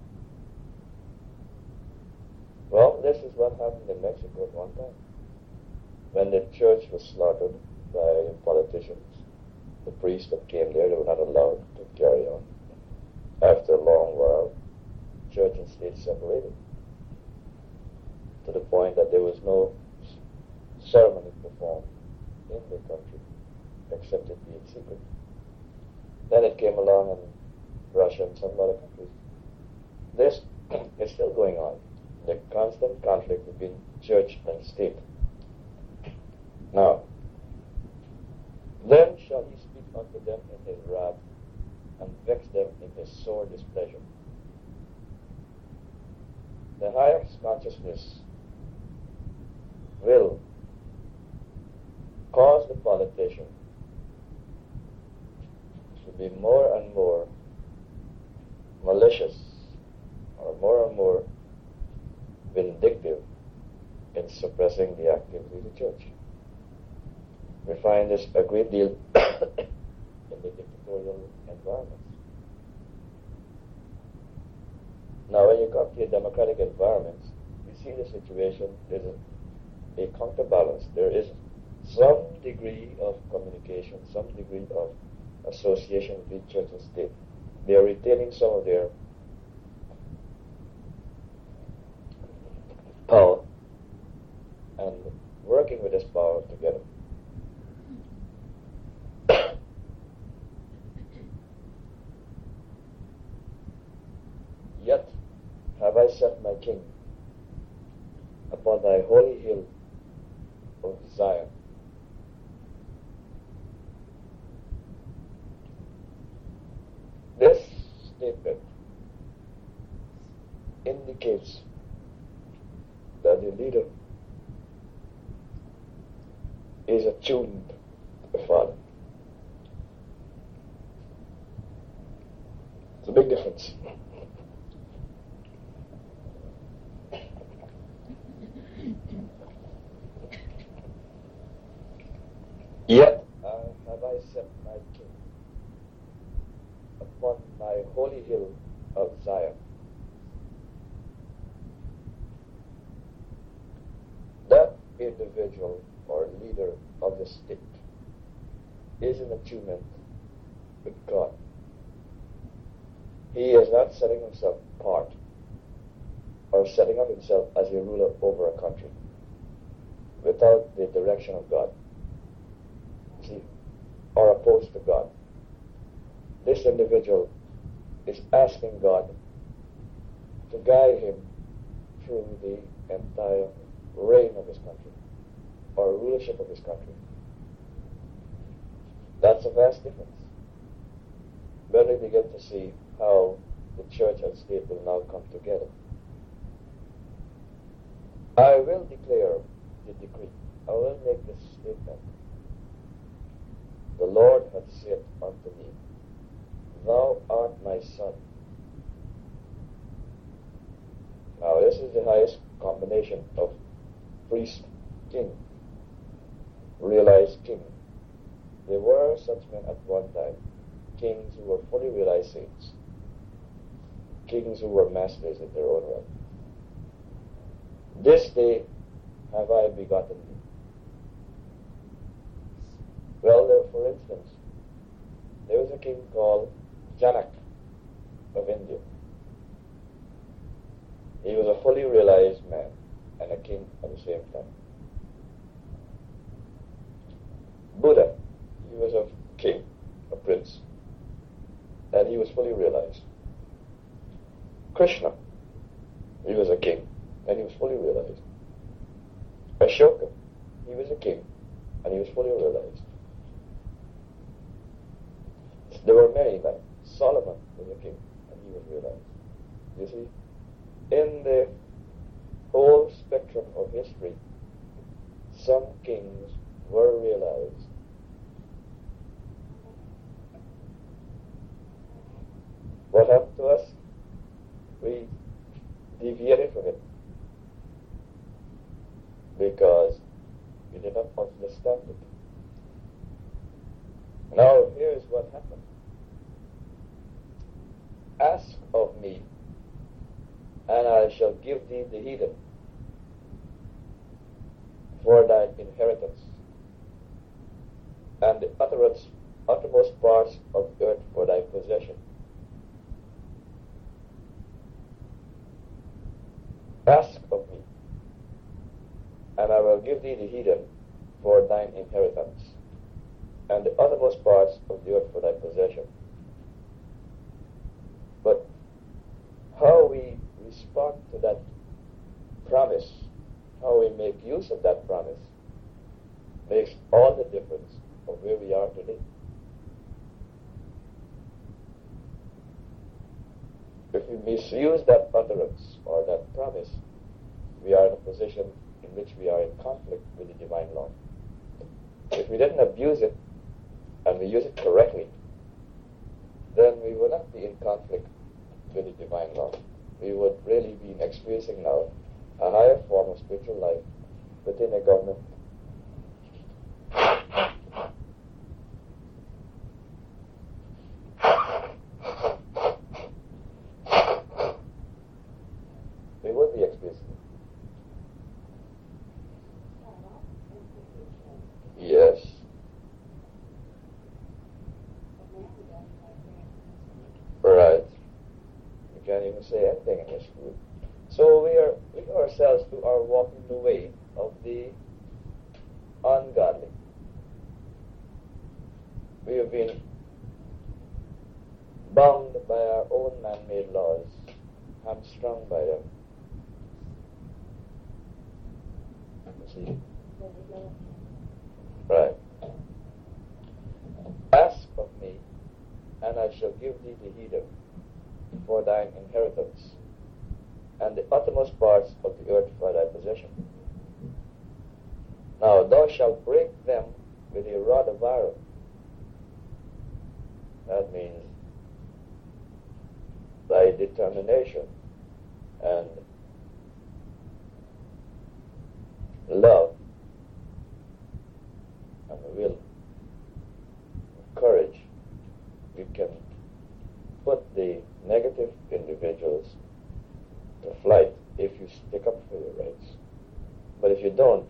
Well, this is what happened in Mexico at one time. When the church was slaughtered by politicians, the priests that came there, they were not allowed to carry on. After a long while, church and state separated, to the point that there was no ceremony performed in the country, except it be in secret. Then it came along in Russia and some other countries. This is still going on, the constant conflict between church and state. Now, then shall he speak unto them in his wrath, and vex them in his sore displeasure. The highest consciousness will cause the politician to be more and more malicious or more and more vindictive in suppressing the activity of the church. We find this a great deal in the dictatorial environments. Now, when you come to a democratic environments, you see the situation, there's a, a counterbalance. There is some degree of communication, some degree of association between church and state. They are retaining some of their power and working with this power together. Yet have I set my king upon thy holy hill of Zion. This statement indicates that the leader is attuned to the Father. It's a big difference. Yet uh, have I set my king upon my holy hill of Zion. That individual or leader of the state is in attunement with God. He is not setting himself apart or setting up himself as a ruler over a country without the direction of God. See, or opposed to God. This individual is asking God to guide him through the entire reign of his country. or rulership of his country. That's a vast difference. When we begin to see how the church and state will now come together. I will declare the decree. I will make this statement. The Lord hath said unto me, Thou art my son. Now this is the highest combination of priest, king, realized king. There were such men at one time, kings who were fully realized saints, kings who were masters in their own right. This day have I begotten thee. Well, there, for instance, there was a king called Janak of India. He was a fully realized man and a king at the same time. Buddha, he was a king, a prince, and he was fully realized. Krishna, he was a king, and he was fully realized. Ashoka, he was a king, and he was fully realized. There were many men. Solomon was a king, and he was realized. You see, in the whole spectrum of history, some kings were realized. What happened to us? We deviated from it because we did not understand it. Now, here's what happened. Ask of me, and I shall give thee the heathen for thine inheritance, and the utterance, uttermost parts of earth for thy possession. Ask of me, and I will give thee the heathen for thine inheritance, and the uttermost parts of the earth for thy possession. But how we respond to that promise, how we make use of that promise, makes all the difference of where we are today. If we misuse that utterance or that promise, we are in a position in which we are in conflict with the divine law. If we didn't abuse it, and we use it correctly, then we would not be in conflict with the divine law. We would really be experiencing now a higher form of spiritual life within a government. We would be experiencing it. Yes. Right. We can't even say anything in this group. So we are, we ourselves too are walking the way of the ungodly. We have been bound by our own man-made laws, hamstrung by them. See? Right. Ask of me, and I shall give thee the heathen for thine inheritance, and the uttermost parts of the earth for thy possession. Now thou shalt break them with a rod of iron. That means thy determination and love and will, courage, we can put the negative individuals to flight if you stick up for your rights. But if you don't,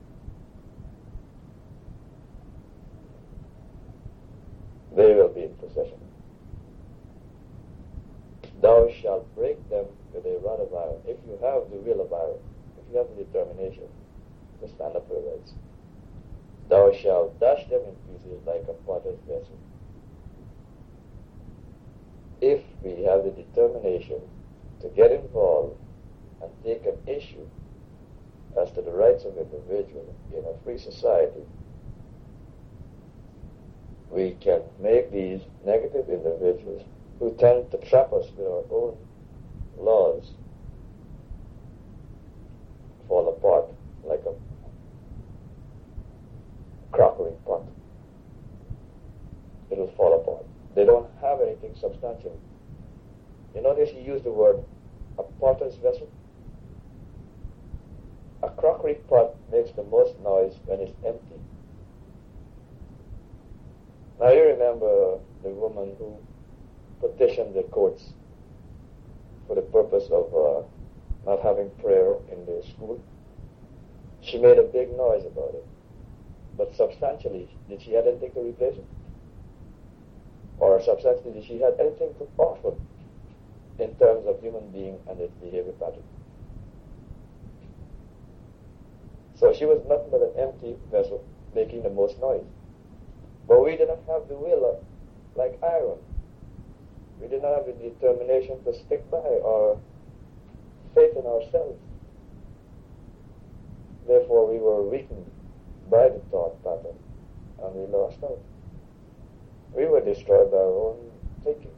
they will be in possession. Thou shalt break them with a rod of iron. If you have the will of iron, if you have the determination to stand up for your rights, thou shalt dash them in pieces like a potter's vessel. If we have the determination to get involved and take an issue as to the rights of individuals in a free society, we can make these negative individuals who tend to trap us with our own laws fall apart like a crockery pot. It will fall apart. They don't have anything substantial. You notice he used the word a potter's vessel? A crockery pot makes the most noise when it's empty. Now you remember the woman who petitioned the courts for the purpose of uh, not having prayer in the school. She made a big noise about it. But substantially, did she have anything to replace it? Or substantially, did she have anything to offer in terms of human being and its behavior pattern? So she was nothing but an empty vessel making the most noise. But we didn't have the will like Aaron. We did not have the determination to stick by our faith in ourselves. Therefore, we were weakened by the thought pattern and we lost out. We were destroyed by our own thinking.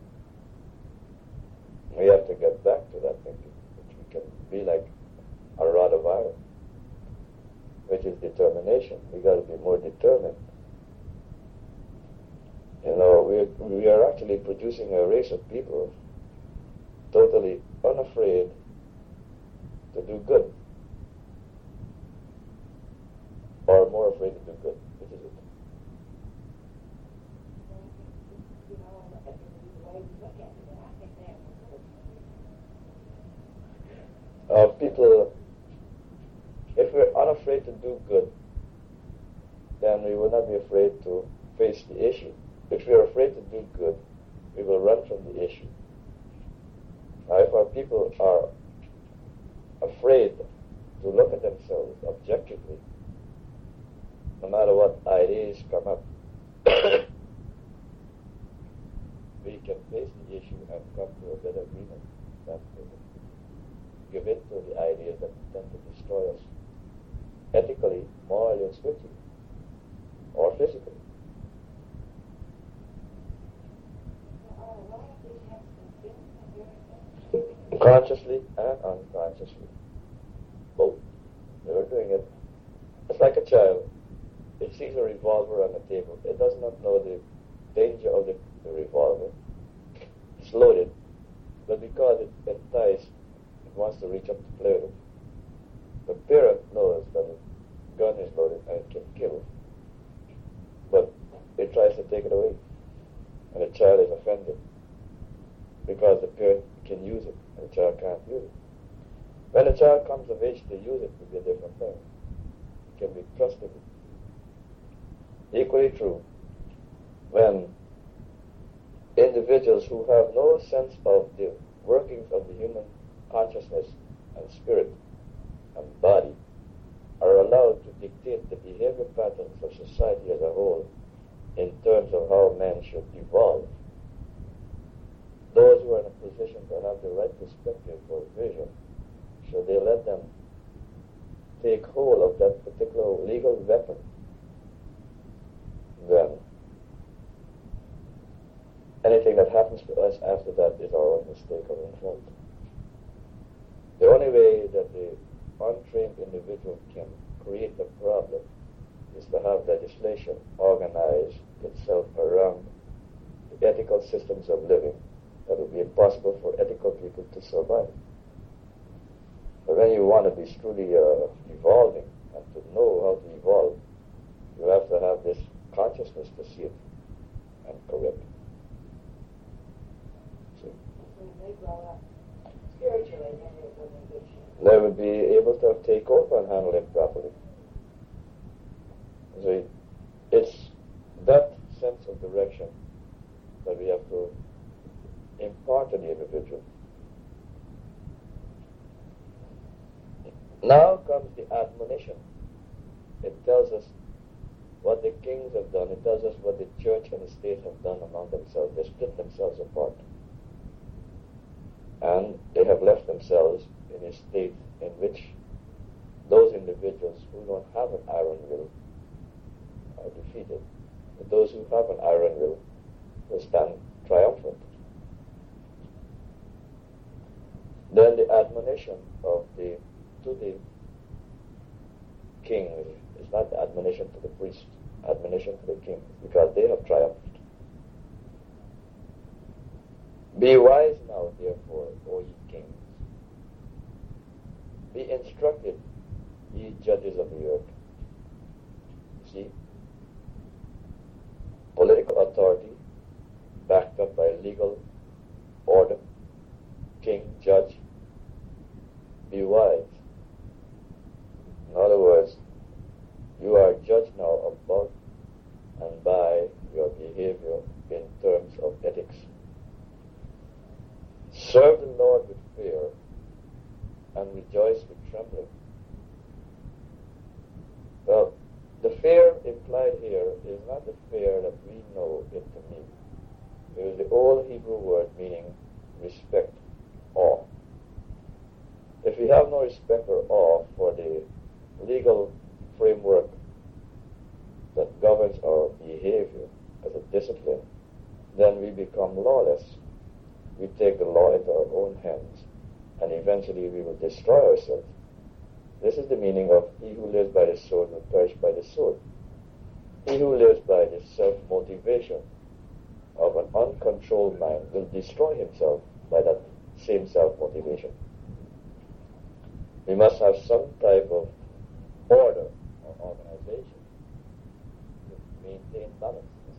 We have to get back to that thinking, which we can be like a rod of iron, which is determination. We got to be more determined. You know, we we are actually producing a race of people totally unafraid to do good, or more afraid to do good. Which is it? Uh, people, if we're unafraid to do good, then we will not be afraid to face the issue. If we are afraid to do good, we will run from the issue. Now, if our people are afraid to look at themselves objectively, no matter what ideas come up, we can face the issue and come to a better agreement than to give in to the ideas that tend to destroy us ethically, morally, and spiritually, or physically. Consciously and unconsciously. Both. They were doing it. It's like a child. It sees a revolver on the table. It does not know the danger of the, the revolver. It's loaded. But because it's enticed, it wants to reach up to play with it. The parent knows that the gun is loaded and it can kill. But it tries to take it away. And the child is offended because the parent can use it and the child can't use it. When the child comes of age to use it, it will be a different thing. It can be trusted. Equally true, when individuals who have no sense of the workings of the human consciousness and spirit and body are allowed to dictate the behavior patterns of society as a whole in terms of how men should evolve, those who are in a position to have the right perspective or vision, should they let them take hold of that particular legal weapon, then anything that happens to us after that is our own mistake or own fault. The only way that the untrained individual can create a problem is to have legislation organize itself around the ethical systems of living that would be impossible for ethical people to survive. But when you want to be truly uh, evolving and to know how to evolve, you have to have this consciousness to see it and correct it. See? When they grow up spiritually, then they will be good shape. They would be able to take over and handle it properly. See, it's that sense of direction that we have to impart to the individual. Now comes the admonition. It tells us what the kings have done. It tells us what the church and the state have done among themselves. They split themselves apart. And they have left themselves in a state in which those individuals who don't have an iron will are defeated. But those who have an iron will will stand triumphant. Then the admonition of the to the king is not the admonition to the priest, admonition to the king, because they have triumphed. Be wise now, therefore, O ye kings. Be instructed, ye judges of the earth. See? Political authority backed up by legal order, king, judge. Be wise. In other words, you are judged now about and by your behavior in terms of ethics. Serve the Lord with fear and rejoice with trembling. Well, the fear implied here is not the fear that we know it to mean. It is the old Hebrew word meaning respect, awe. If we have no respect or awe for the legal framework that governs our behavior as a discipline, then we become lawless. We take the law into our own hands, and eventually we will destroy ourselves. This is the meaning of he who lives by the sword will perish by the sword. He who lives by the self-motivation of an uncontrolled mind will destroy himself by that same self-motivation. We must have some type of order or organization to maintain balance.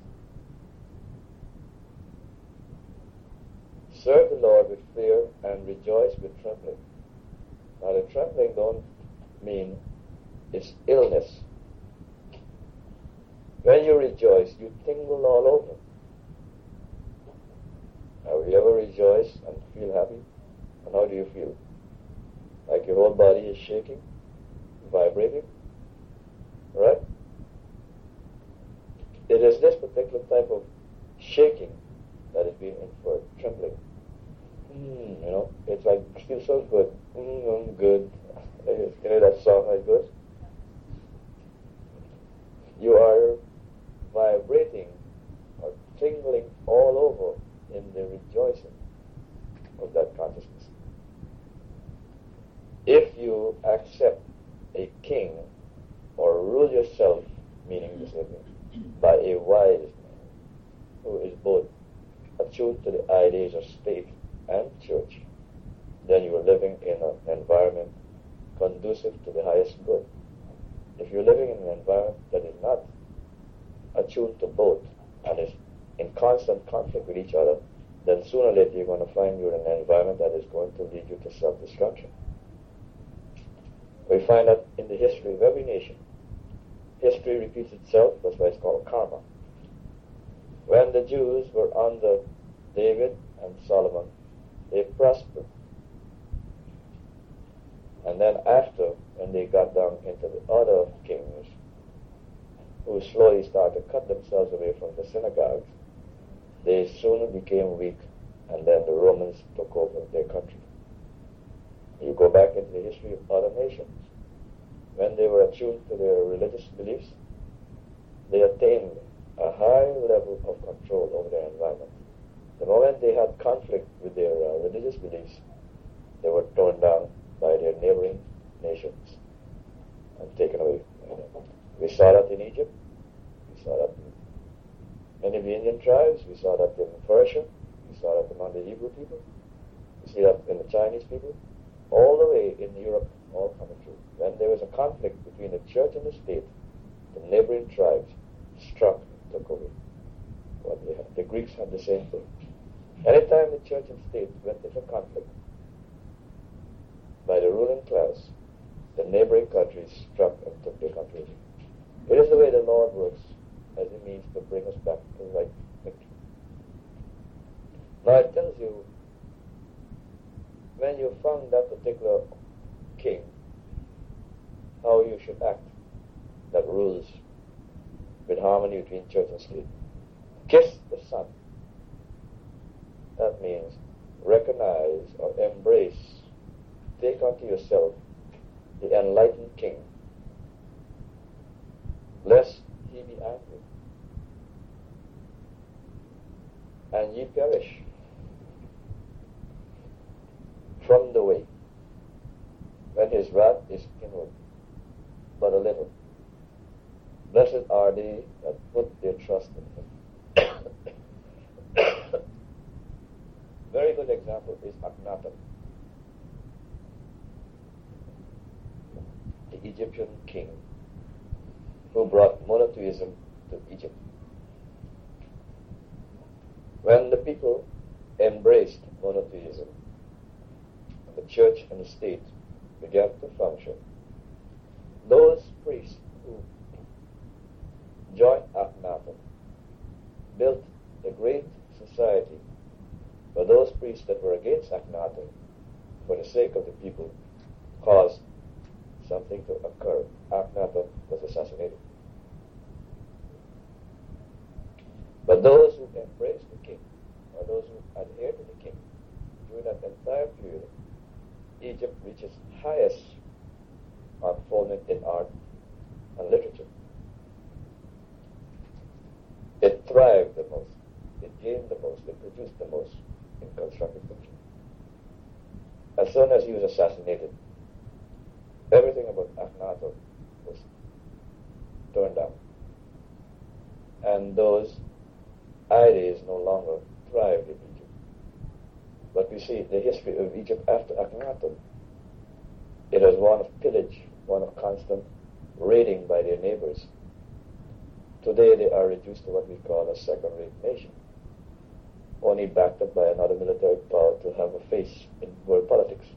Serve the Lord with fear and rejoice with trembling. Now the trembling don't mean it's illness. When you rejoice, you tingle all over. Have you ever rejoiced and feel happy? And how do you feel? Like your whole body is shaking, vibrating, right? It is this particular type of shaking that is being inferred, trembling. Mm, you know, it's like, feels so good. Mm, I'm good. You know that song, like good? You are vibrating or tingling all over in the rejoicing of that consciousness. If you accept a king or rule yourself, meaning the same thing, by a wise man who is both attuned to the ideas of state and church, then you are living in an environment conducive to the highest good. If you're living in an environment that is not attuned to both and is in constant conflict with each other, then sooner or later you're going to find you're in an environment that is going to lead you to self-destruction. We find that in the history of every nation. History repeats itself, that's why it's called karma. When the Jews were under David and Solomon, they prospered. And then after, when they got down into the other kings, who slowly started to cut themselves away from the synagogues, they soon became weak, and then the Romans took over their country. You go back into the history of other nations. When they were attuned to their religious beliefs, they attained a high level of control over their environment. The moment they had conflict with their uh, religious beliefs, they were torn down by their neighboring nations and taken away. We saw that in Egypt. We saw that in many of the Indian tribes. We saw that in Persia. We saw that among the Hebrew people. We see that in the Chinese people. All the way in Europe, all coming through. When there was a conflict between the church and the state, the neighboring tribes struck and took away what they had. The Greeks had the same thing. Anytime the church and state went into conflict by the ruling class, the neighboring countries struck and took their country. It is the way the Lord works, as He means to bring us back to the right victory. Now it tells you, when you found that particular king, how you should act, that rules with harmony between church and state. Kiss the Son. That means recognize or embrace, take unto yourself the enlightened king, lest he be angry, and ye perish from the way, when his wrath is kindled but a little. Blessed are they that put their trust in him. Very good example is Akhenaten, the Egyptian king who brought monotheism to Egypt. When the people embraced monotheism, the church and the state began to function, those priests who joined Akhenaten built a great society, but those priests that were against Akhenaten, for the sake of the people, caused something to occur. Akhenaten was assassinated. But those who embraced the king, or those who adhered to the king, during that entire period, Egypt reaches highest unfoldment in art and literature. It thrived the most, it gained the most, it produced the most in constructive fiction. As soon as he was assassinated, everything about Akhenaten was turned down. And those ideas no longer thrived in Egypt. But we see the history of Egypt after Akhenaten. It was one of pillage, one of constant raiding by their neighbors. Today they are reduced to what we call a second-rate nation, only backed up by another military power to have a face in world politics.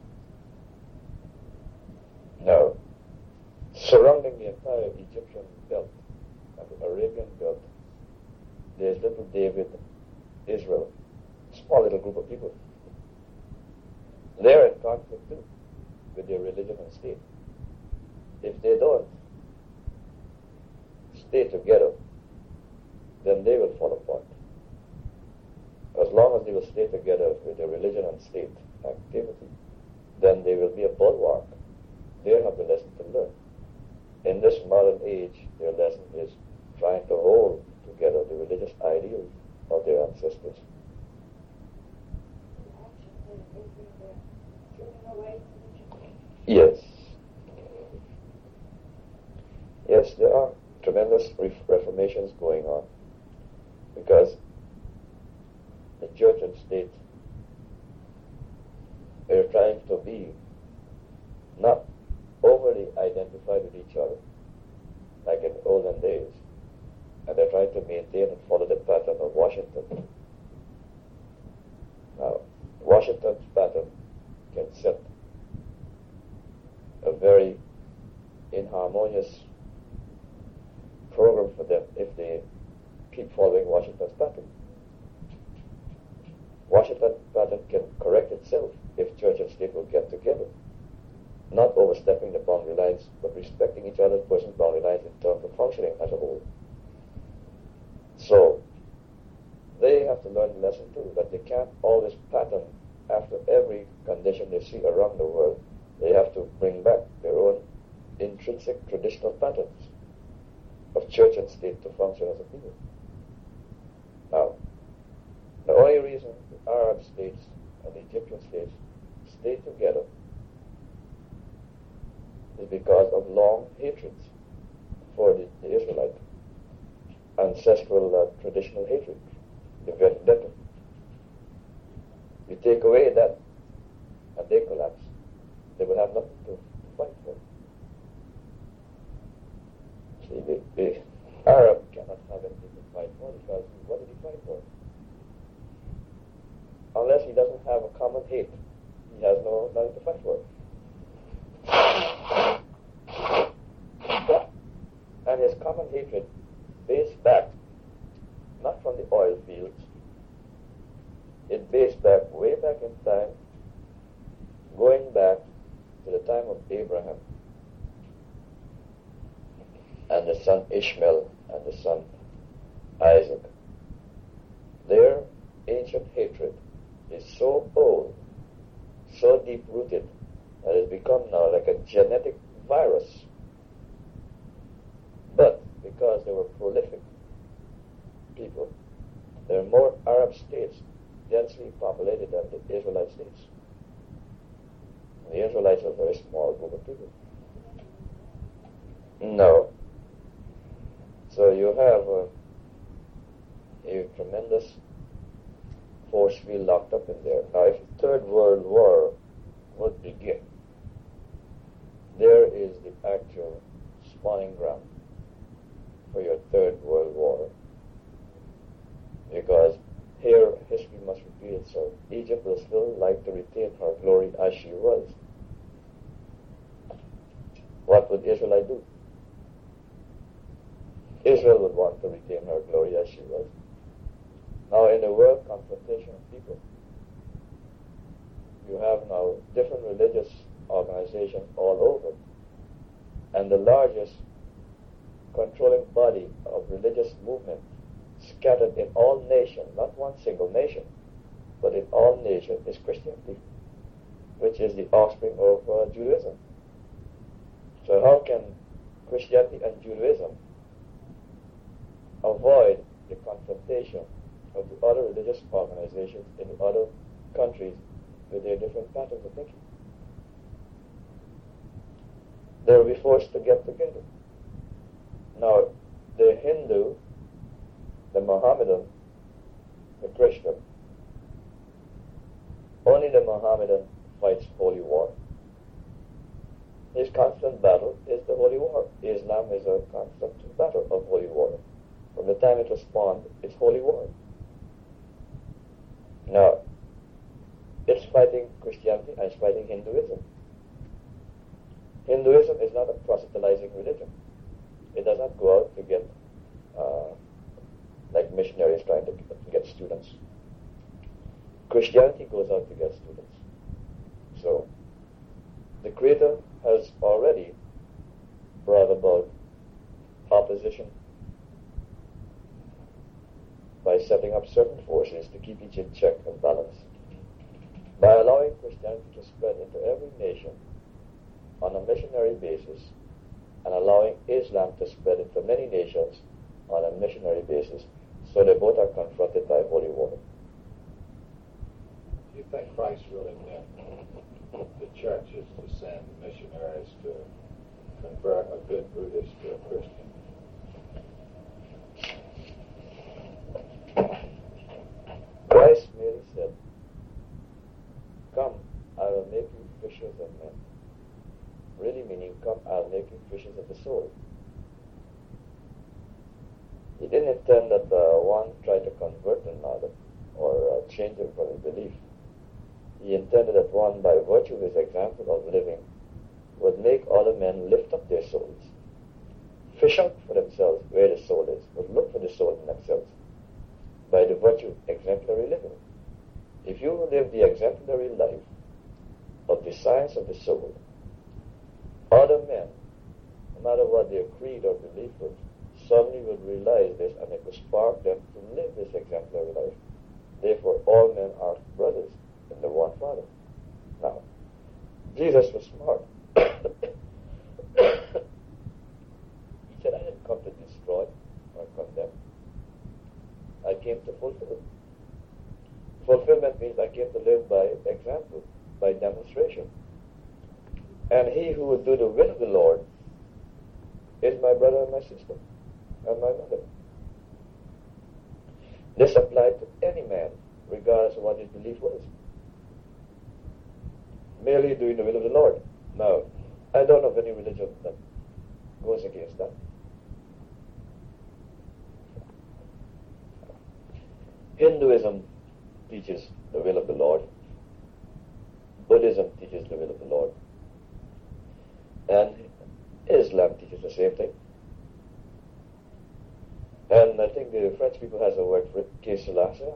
Now, surrounding the entire Egyptian belt and the Arabian belt, there's little David, Israel, a small little group of people. They're in conflict too with their religion and state. If they don't stay together, then they will fall apart. As long as they will stay together with their religion and state activity, then they will be a bulwark. They have the lesson to learn. In this modern age, their lesson is trying to hold together the religious ideals of their ancestors. Yes. Yes, there are tremendous reformations going on because the church and state are trying to be not overly identified with each other like in olden days, and they're trying to maintain and follow the pattern of Washington. Now, Washington's pattern can set a very inharmonious program for them if they keep following Washington's pattern. Washington's pattern can correct itself if church and state will get together, not overstepping the boundary lines, but respecting each other's personal boundary lines in terms of functioning as a whole. So, they have to learn the lesson too, that they can't always pattern after every condition they see around the world. They have to bring back their own intrinsic traditional patterns of church and state to function as a people. Now, the only reason the Arab states and the Egyptian states stay together is because of long hatreds for the, the Israelite, ancestral uh, traditional hatred, the vendetta. You take away that and they collapse. They will have nothing to, to fight for. See, the, the Arab cannot have anything to fight for because what did he fight for? Unless he doesn't have a common hate, he has no nothing to fight for. And his common hatred based back not from the oil fields, it based back way back in time, going back to the time of Abraham and the son Ishmael and the son Isaac. Their ancient hatred is so old, so deep-rooted, that it's become now like a genetic virus. But because they were prolific people, there are more Arab states densely populated than the Israelite states. The Israelites are a very small group of people. No. So you have a, a tremendous force field locked up in there. Now, if the Third World War would begin, there is the actual spawning ground for your Third World War. Because here history must repeat itself. Egypt will still like to retain her glory as she was. What would Israel do? Israel would want to retain her glory as she was. Now, in the world confrontation of people, you have now different religious organizations all over. And the largest controlling body of religious movement scattered in all nations, not one single nation, but in all nations, is Christianity, which is the offspring of uh, Judaism. So how can Christianity and Judaism avoid the confrontation of the other religious organizations in the other countries with their different patterns of thinking? They will be forced to get together. Now, the Hindu, the Mohammedan, the Christian, only the Mohammedan fights holy war. His constant battle is the holy war. Islam is a constant battle of holy war. From the time it was spawned, it's holy war. Now, it's fighting Christianity and it's fighting Hinduism. Hinduism is not a proselytizing religion. It does not go out to get, uh, like missionaries trying to get students. Christianity goes out to get students. So, the Creator has already brought about opposition by setting up certain forces to keep each in check and balance. By allowing Christianity to spread into every nation on a missionary basis, and allowing Islam to spread into many nations on a missionary basis, so they both are confronted by holy war. Do you think Christ really meant the churches to send missionaries to convert a good Buddhist to a Christian? Christ merely said, "Come, I will make you fishers of men." Really meaning, come, I'll make you fishers of the soul. He didn't intend that uh, one tried to convert another or uh, change him from his belief. He intended that one, by virtue of his example of living, would make other men lift up their souls, fish out for themselves where the soul is, would look for the soul in themselves, by the virtue of exemplary living. If you live the exemplary life of the science of the soul, other men, no matter what their creed or belief was, suddenly would realize this, and it would spark them to live this exemplary life. Therefore, all men are brothers in the one Father. Now, Jesus was smart. He said, I didn't come to destroy or condemn. I came to fulfill. Fulfillment means I came to live by example, by demonstration. And he who would do the will of the Lord is my brother and my sister and my mother. This applied to any man, regardless of what his belief was. Merely doing the will of the Lord. Now, I don't know of any religion that goes against that. Hinduism teaches the will of the Lord. Buddhism teaches the will of the Lord. And Islam teaches the same thing. And I think the French people has a word for it, que cela sera.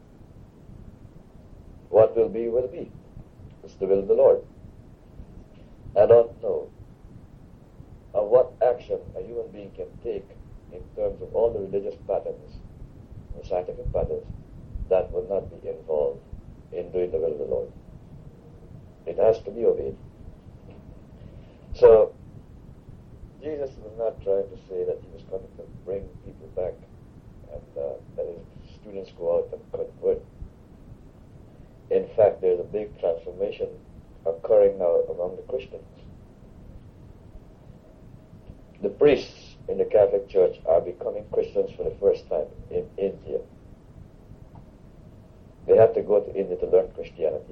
What will be, will be. It's the will of the Lord. I don't know of what action a human being can take in terms of all the religious patterns, the scientific patterns, that would not be involved in doing the will of the Lord. It has to be obeyed. So, Jesus was not trying to say that he was coming to bring people back and uh, that his students go out and convert. In fact, there's a big transformation occurring now among the Christians. The priests in the Catholic Church are becoming Christians for the first time in India. They have to go to India to learn Christianity.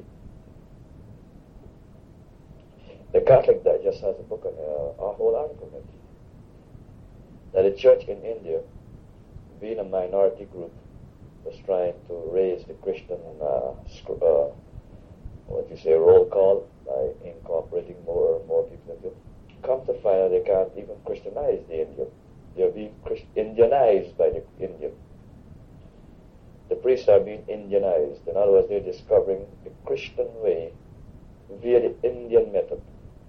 The Catholic Digest has a book on uh, a whole article on it. That the church in India, being a minority group, was trying to raise the Christian, uh, sc- uh, what you say, roll call by incorporating more and more people into it. Come to find out they can't even Christianize the Indian. They're being Christ- Indianized by the Indian. The priests are being Indianized. In other words, they're discovering the Christian way via the Indian method.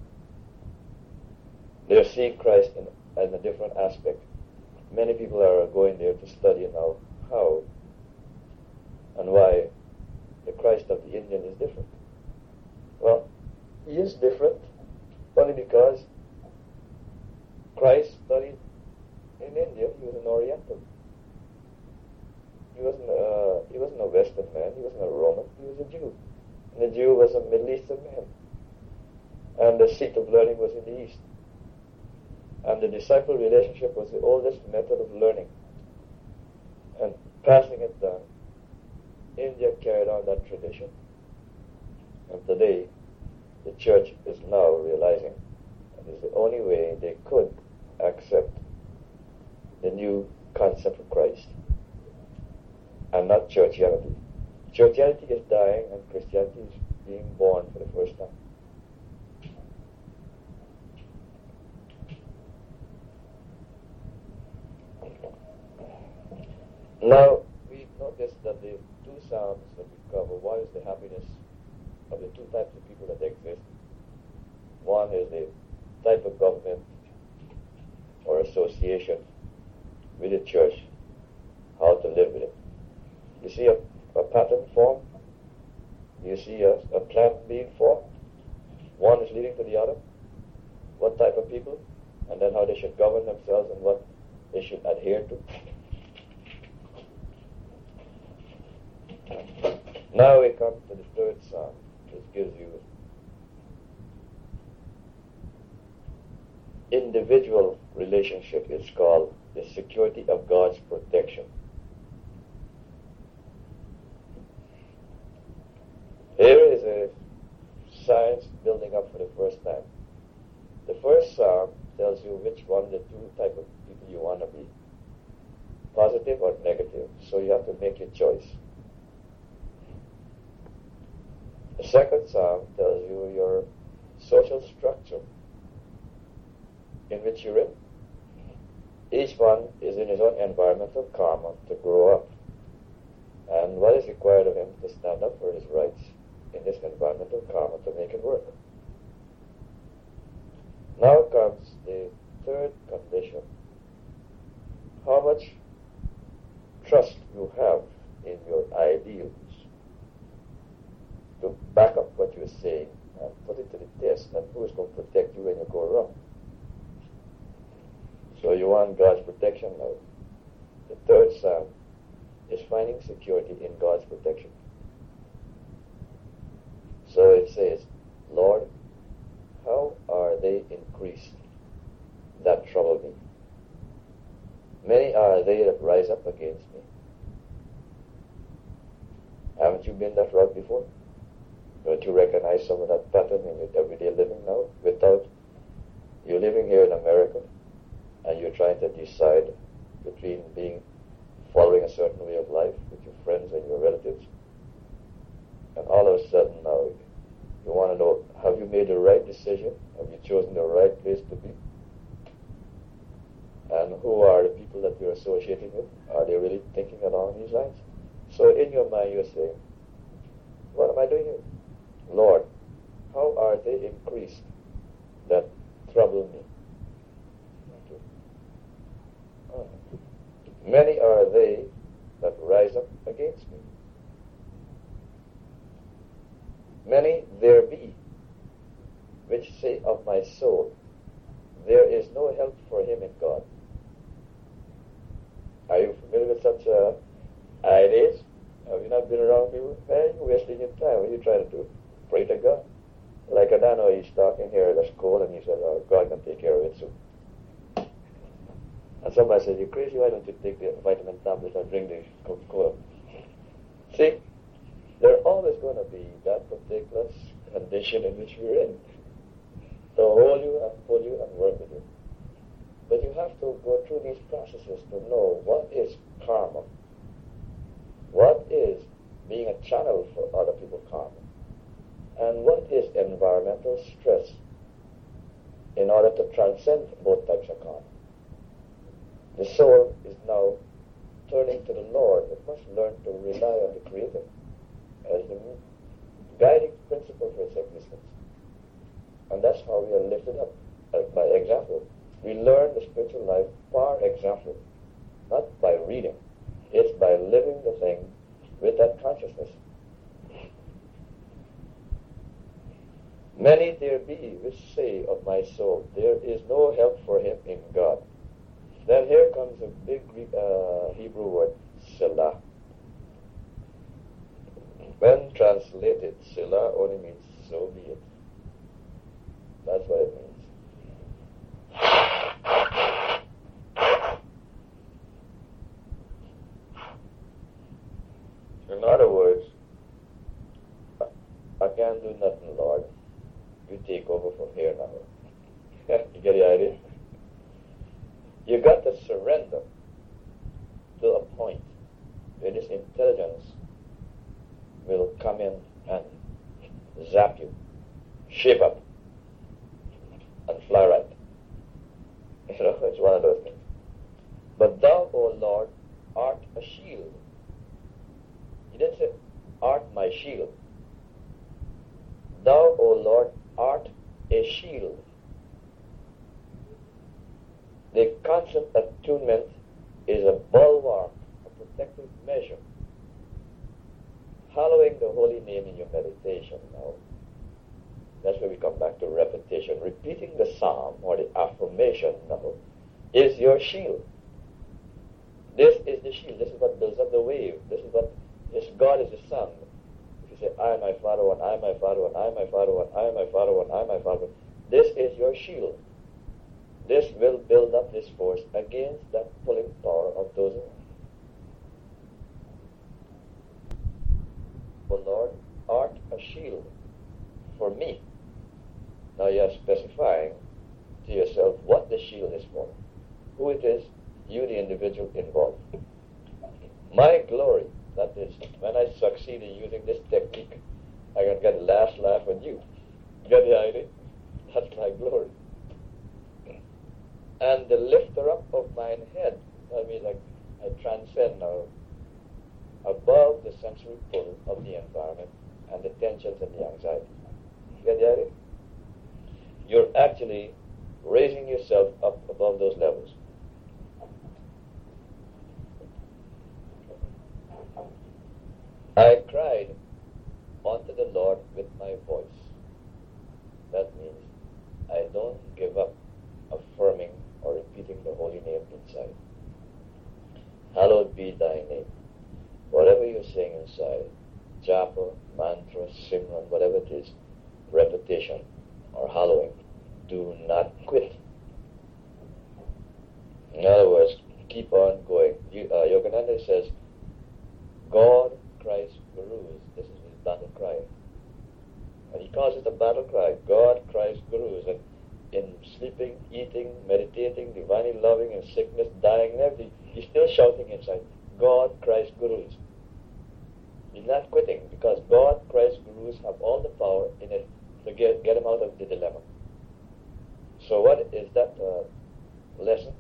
They're seeing Christ in, in a different aspect. Many people are going there to study now how and why the Christ of the Indian is different. Well, he is different only because Christ studied in India. He was an Oriental. He wasn't a, he wasn't a Western man. He wasn't a Roman. He was a Jew. And the Jew was a Middle Eastern man. And the seat of learning was in the East. And the disciple relationship was the oldest method of learning. And passing it down, India carried on that tradition. And today, the church is now realizing that it's the only way they could accept the new concept of Christ and not churchianity. Churchianity is dying and Christianity is being born for the first time. Now, we noticed that the two psalms that we cover, one is the happiness of the two types of people that exist. One is the type of government or association with the church, how to live with it. You see a, a pattern form? You see a, a plan being formed? One is leading to the other. What type of people? And then how they should govern themselves and what they should adhere to. Now we come to the third psalm, which gives you individual relationship. It's called the security of God's protection. Here is a science building up for the first time. The first psalm tells you which one of the two type of people you want to be, positive or negative. So you have to make your choice. The second psalm tells you your social structure in which you're in. Each one is in his own environmental karma to grow up. And what is required of him to stand up for his rights in this environmental karma to make it work. Now comes the third condition. How much trust you have in your ideals to back up what you're saying and put it to the test, and who is going to protect you when you go wrong. So you want God's protection now. The third psalm is finding security in God's protection. So it says, Lord, how are they increased that trouble me? Many are they that rise up against me. Haven't you been that route before? Don't you recognize some of that pattern in your everyday living now? Without, you're living here in America and you're trying to decide between being, following a certain way of life with your friends and your relatives. And all of a sudden now, you want to know, have you made the right decision? Have you chosen the right place to be? And who are the people that you're associating with? Are they really thinking along these lines? So in your mind you're saying, what am I doing here? Lord, how are they increased that trouble me? Many are they that rise up against me. Many there be which say of my soul, there is no help for him in God. Are you familiar with such uh, ideas? Have you not been around people? Hey, you're wasting your time. What are you trying to do? Pray to God. Like Adano, he's talking here at the school, and he said, oh, God can take care of it soon. And somebody said, you're crazy, why don't you take the vitamin tablets or drink the Coca-Cola? See, there's always going to be that particular condition in which we're in. To hold you and pull you and work with you. But you have to go through these processes to know what is karma. What is being a channel for other people's karma? And what is environmental stress in order to transcend both types of karma? The soul is now turning to the Lord. It must learn to rely on the Creator as the guiding principle for its existence. And that's how we are lifted up, uh, by example. We learn the spiritual life par example, not by reading. It's by living the thing with that consciousness. Many there be which say of my soul, there is no help for him in God. Then here comes a big Greek, uh, Hebrew word, Selah. When translated, Selah only means so be it. That's what it means. In other words, I can't do nothing, Lord. You take over from here now. You get the idea? You got to surrender to a point where this intelligence will come in and zap you, shape up, and fly right. You know, it's one of those things. But thou, O Lord, art a shield. He didn't say, art my shield. Thou, O Lord, art a shield. The constant attunement is a bulwark, a protective measure. Hallowing the holy name in your meditation now. That's where we come back to repetition. Repeating the psalm or the affirmation now is your shield. This is the shield. This is what builds up the wave. This is what, yes, God is the sun. If you say, I am my Father one, I am my Father one, I am my Father one, I am my Father one, I am my Father one, this is your shield. This will build up this force against that pulling power of those around. O Lord, art a shield for me. Now you are specifying to yourself what the shield is for, who it is, you the individual involved. My glory, that is, when I succeed in using this technique, I can get a last laugh on you. Get the idea? That's my glory. And the lifter up of mine head, that means I, I transcend now above the sensory pull of the environment and the tensions and the anxiety. You get the idea? You're actually raising yourself up above those levels. I cried unto the Lord with my voice. That means I don't give up affirming or repeating the holy name inside. Hallowed be thy name. Whatever you're saying inside, japa, mantra, simran, whatever it is, repetition or hallowing, do not quit. In other words, keep on going. You, uh, Yogananda says, God, Christ, Gurus. This is his battle cry. And he calls it a battle cry. God, Christ, Gurus. And in sleeping, eating, meditating, divinely loving, in sickness, dying, and everything, he's still shouting inside, God, Christ, Gurus. He's not quitting, because God, Christ, Gurus have all the power in it to get, get him out of the dilemma. So what is that uh, lesson?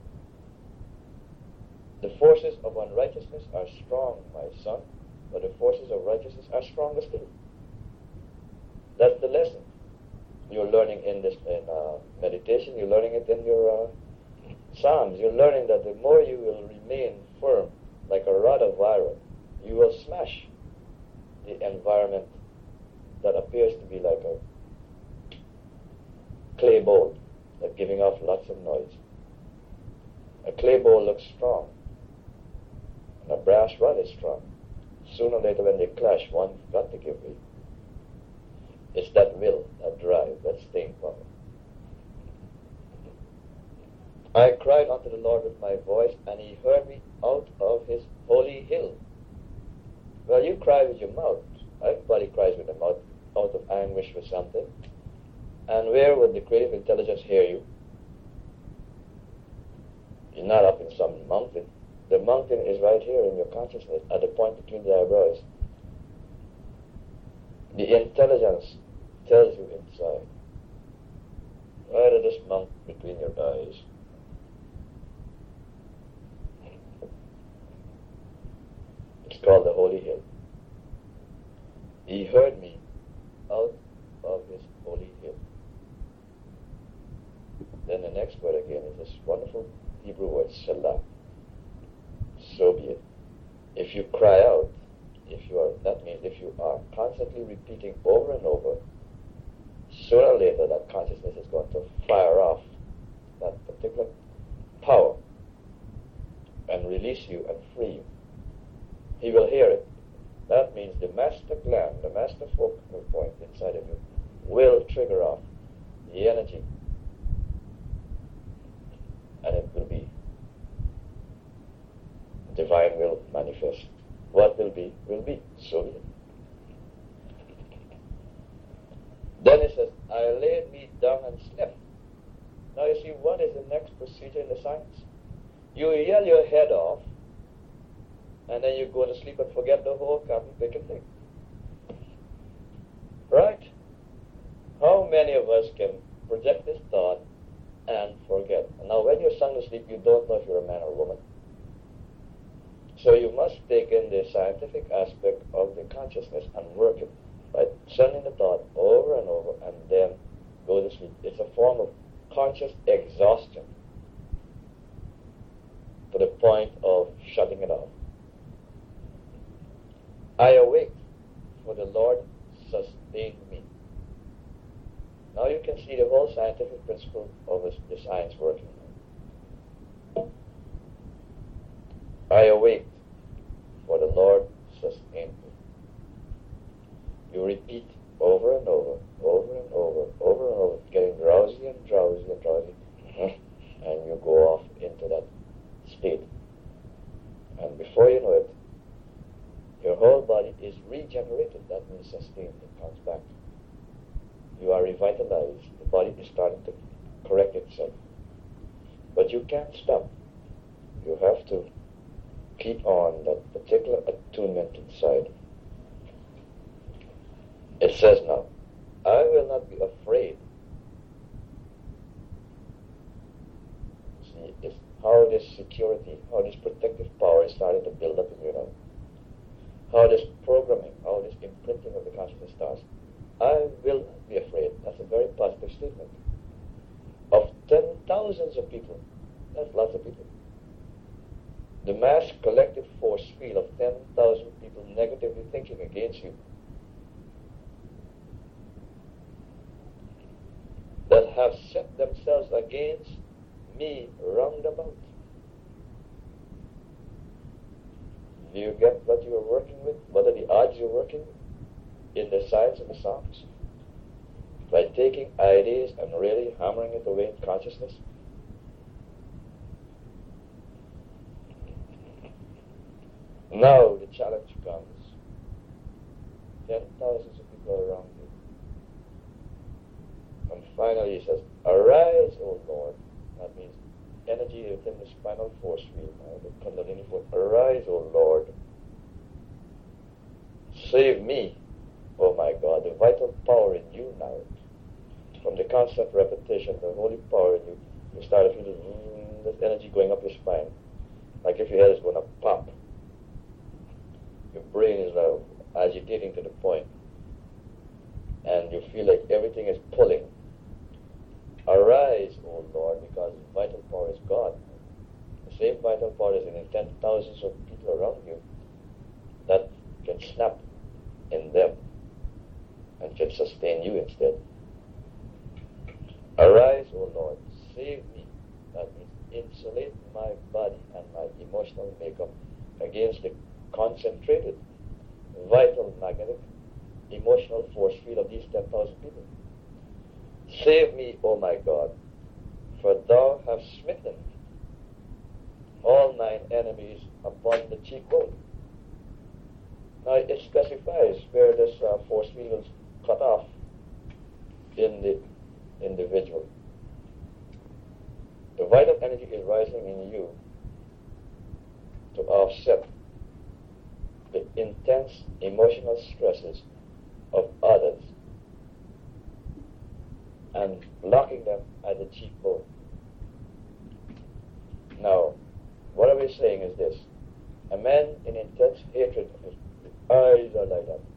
The forces of unrighteousness are strong, my son, but the forces of righteousness are stronger still. That's the lesson. You're learning in this in uh, meditation, you're learning it in your uh, Psalms. You're learning that the more you will remain firm, like a rod of iron, you will smash the environment that appears to be like a clay bowl. They're giving off lots of noise. A clay bowl looks strong, and a brass rod is strong. Sooner or later when they clash, one's got to give way. It's that will, that drive, that staying power. I cried unto the Lord with my voice, and he heard me out of his holy hill. Well, you cry with your mouth. Everybody cries with the mouth, out of anguish for something. And where would the creative intelligence hear you? You're not up in some mountain. The mountain is right here in your consciousness, at the point between the eyebrows. The intelligence tells you inside, right at this mountain between your eyes. It's called the Holy Hill. He heard me out of his holy hill. Then the next word again is this wonderful Hebrew word, Selah. So be it. If you cry out, if you are, that means if you are constantly repeating over and over, sooner or later that consciousness is going to fire off that particular power and release you and free you. He will hear it. That means the master gland, the master focal point inside of you will trigger off the energy, and it will be divine will manifest. What will be, will be. So be it. Then it says, I laid me down and slept. Now you see, what is the next procedure in the science? You yell your head off, and then you go to sleep and forget the whole cotton picking thing. Right? How many of us can project this thought and forget? Now when you're sound asleep, you don't know if you're a man or a woman. So you must take in the scientific aspect of the consciousness and work it by sending the thought over and over and then go to sleep. It's a form of conscious exhaustion to the point of shutting it off. I awake, for the Lord sustained me. Now you can see the whole scientific principle of the science working. I awake, for the Lord sustained me. You repeat over and over, over and over, over and over, getting drowsy and drowsy and drowsy, and you go off into that state. And before you know it, your whole body is regenerated. That means sustained. It comes back. You are revitalized. The body is starting to correct itself. But you can't stop. You have to keep on that particular attunement inside. It says now, I will not be afraid. See, it's how this security, how this protective power is starting to build up in you now. How this programming, how this imprinting of the consciousness starts. I will not be afraid. That's a very positive statement. Of ten thousands of people, that's lots of people. The mass collective force field of ten thousand people negatively thinking against you, that have set themselves against me round about. Do you get what you are working with? What are the odds you're working with? In the science of the Psalms? By taking ideas and really hammering it away in consciousness? Now the challenge comes. Ten thousands of people are around you. And finally he says, arise, O Lord. That means energy within the spinal force field, uh, the Kundalini force. Arise, O Lord. Save me, O my God. The vital power in you now. From the constant repetition, the holy power in you, you start to feel mm, this energy going up your spine. Like if your head is going to pop. Your brain is now agitating to the point. And you feel like everything is pulling. Arise, O Lord, because vital power is God. The same vital power is in the ten thousands of people around you that can snap in them and can sustain you instead. Arise, O Lord, save me. That means insulate my body and my emotional makeup against the concentrated, vital, magnetic, emotional force field of these ten thousand people. Save me, O my God, for thou hast smitten all mine enemies upon the cheekbone. Now it specifies where this uh, force field is cut off in the individual. The vital energy is rising in you to offset the intense emotional stresses of others and blocking them at the cheekbone. Now, what are we saying is this. A man in intense hatred, his eyes are like that.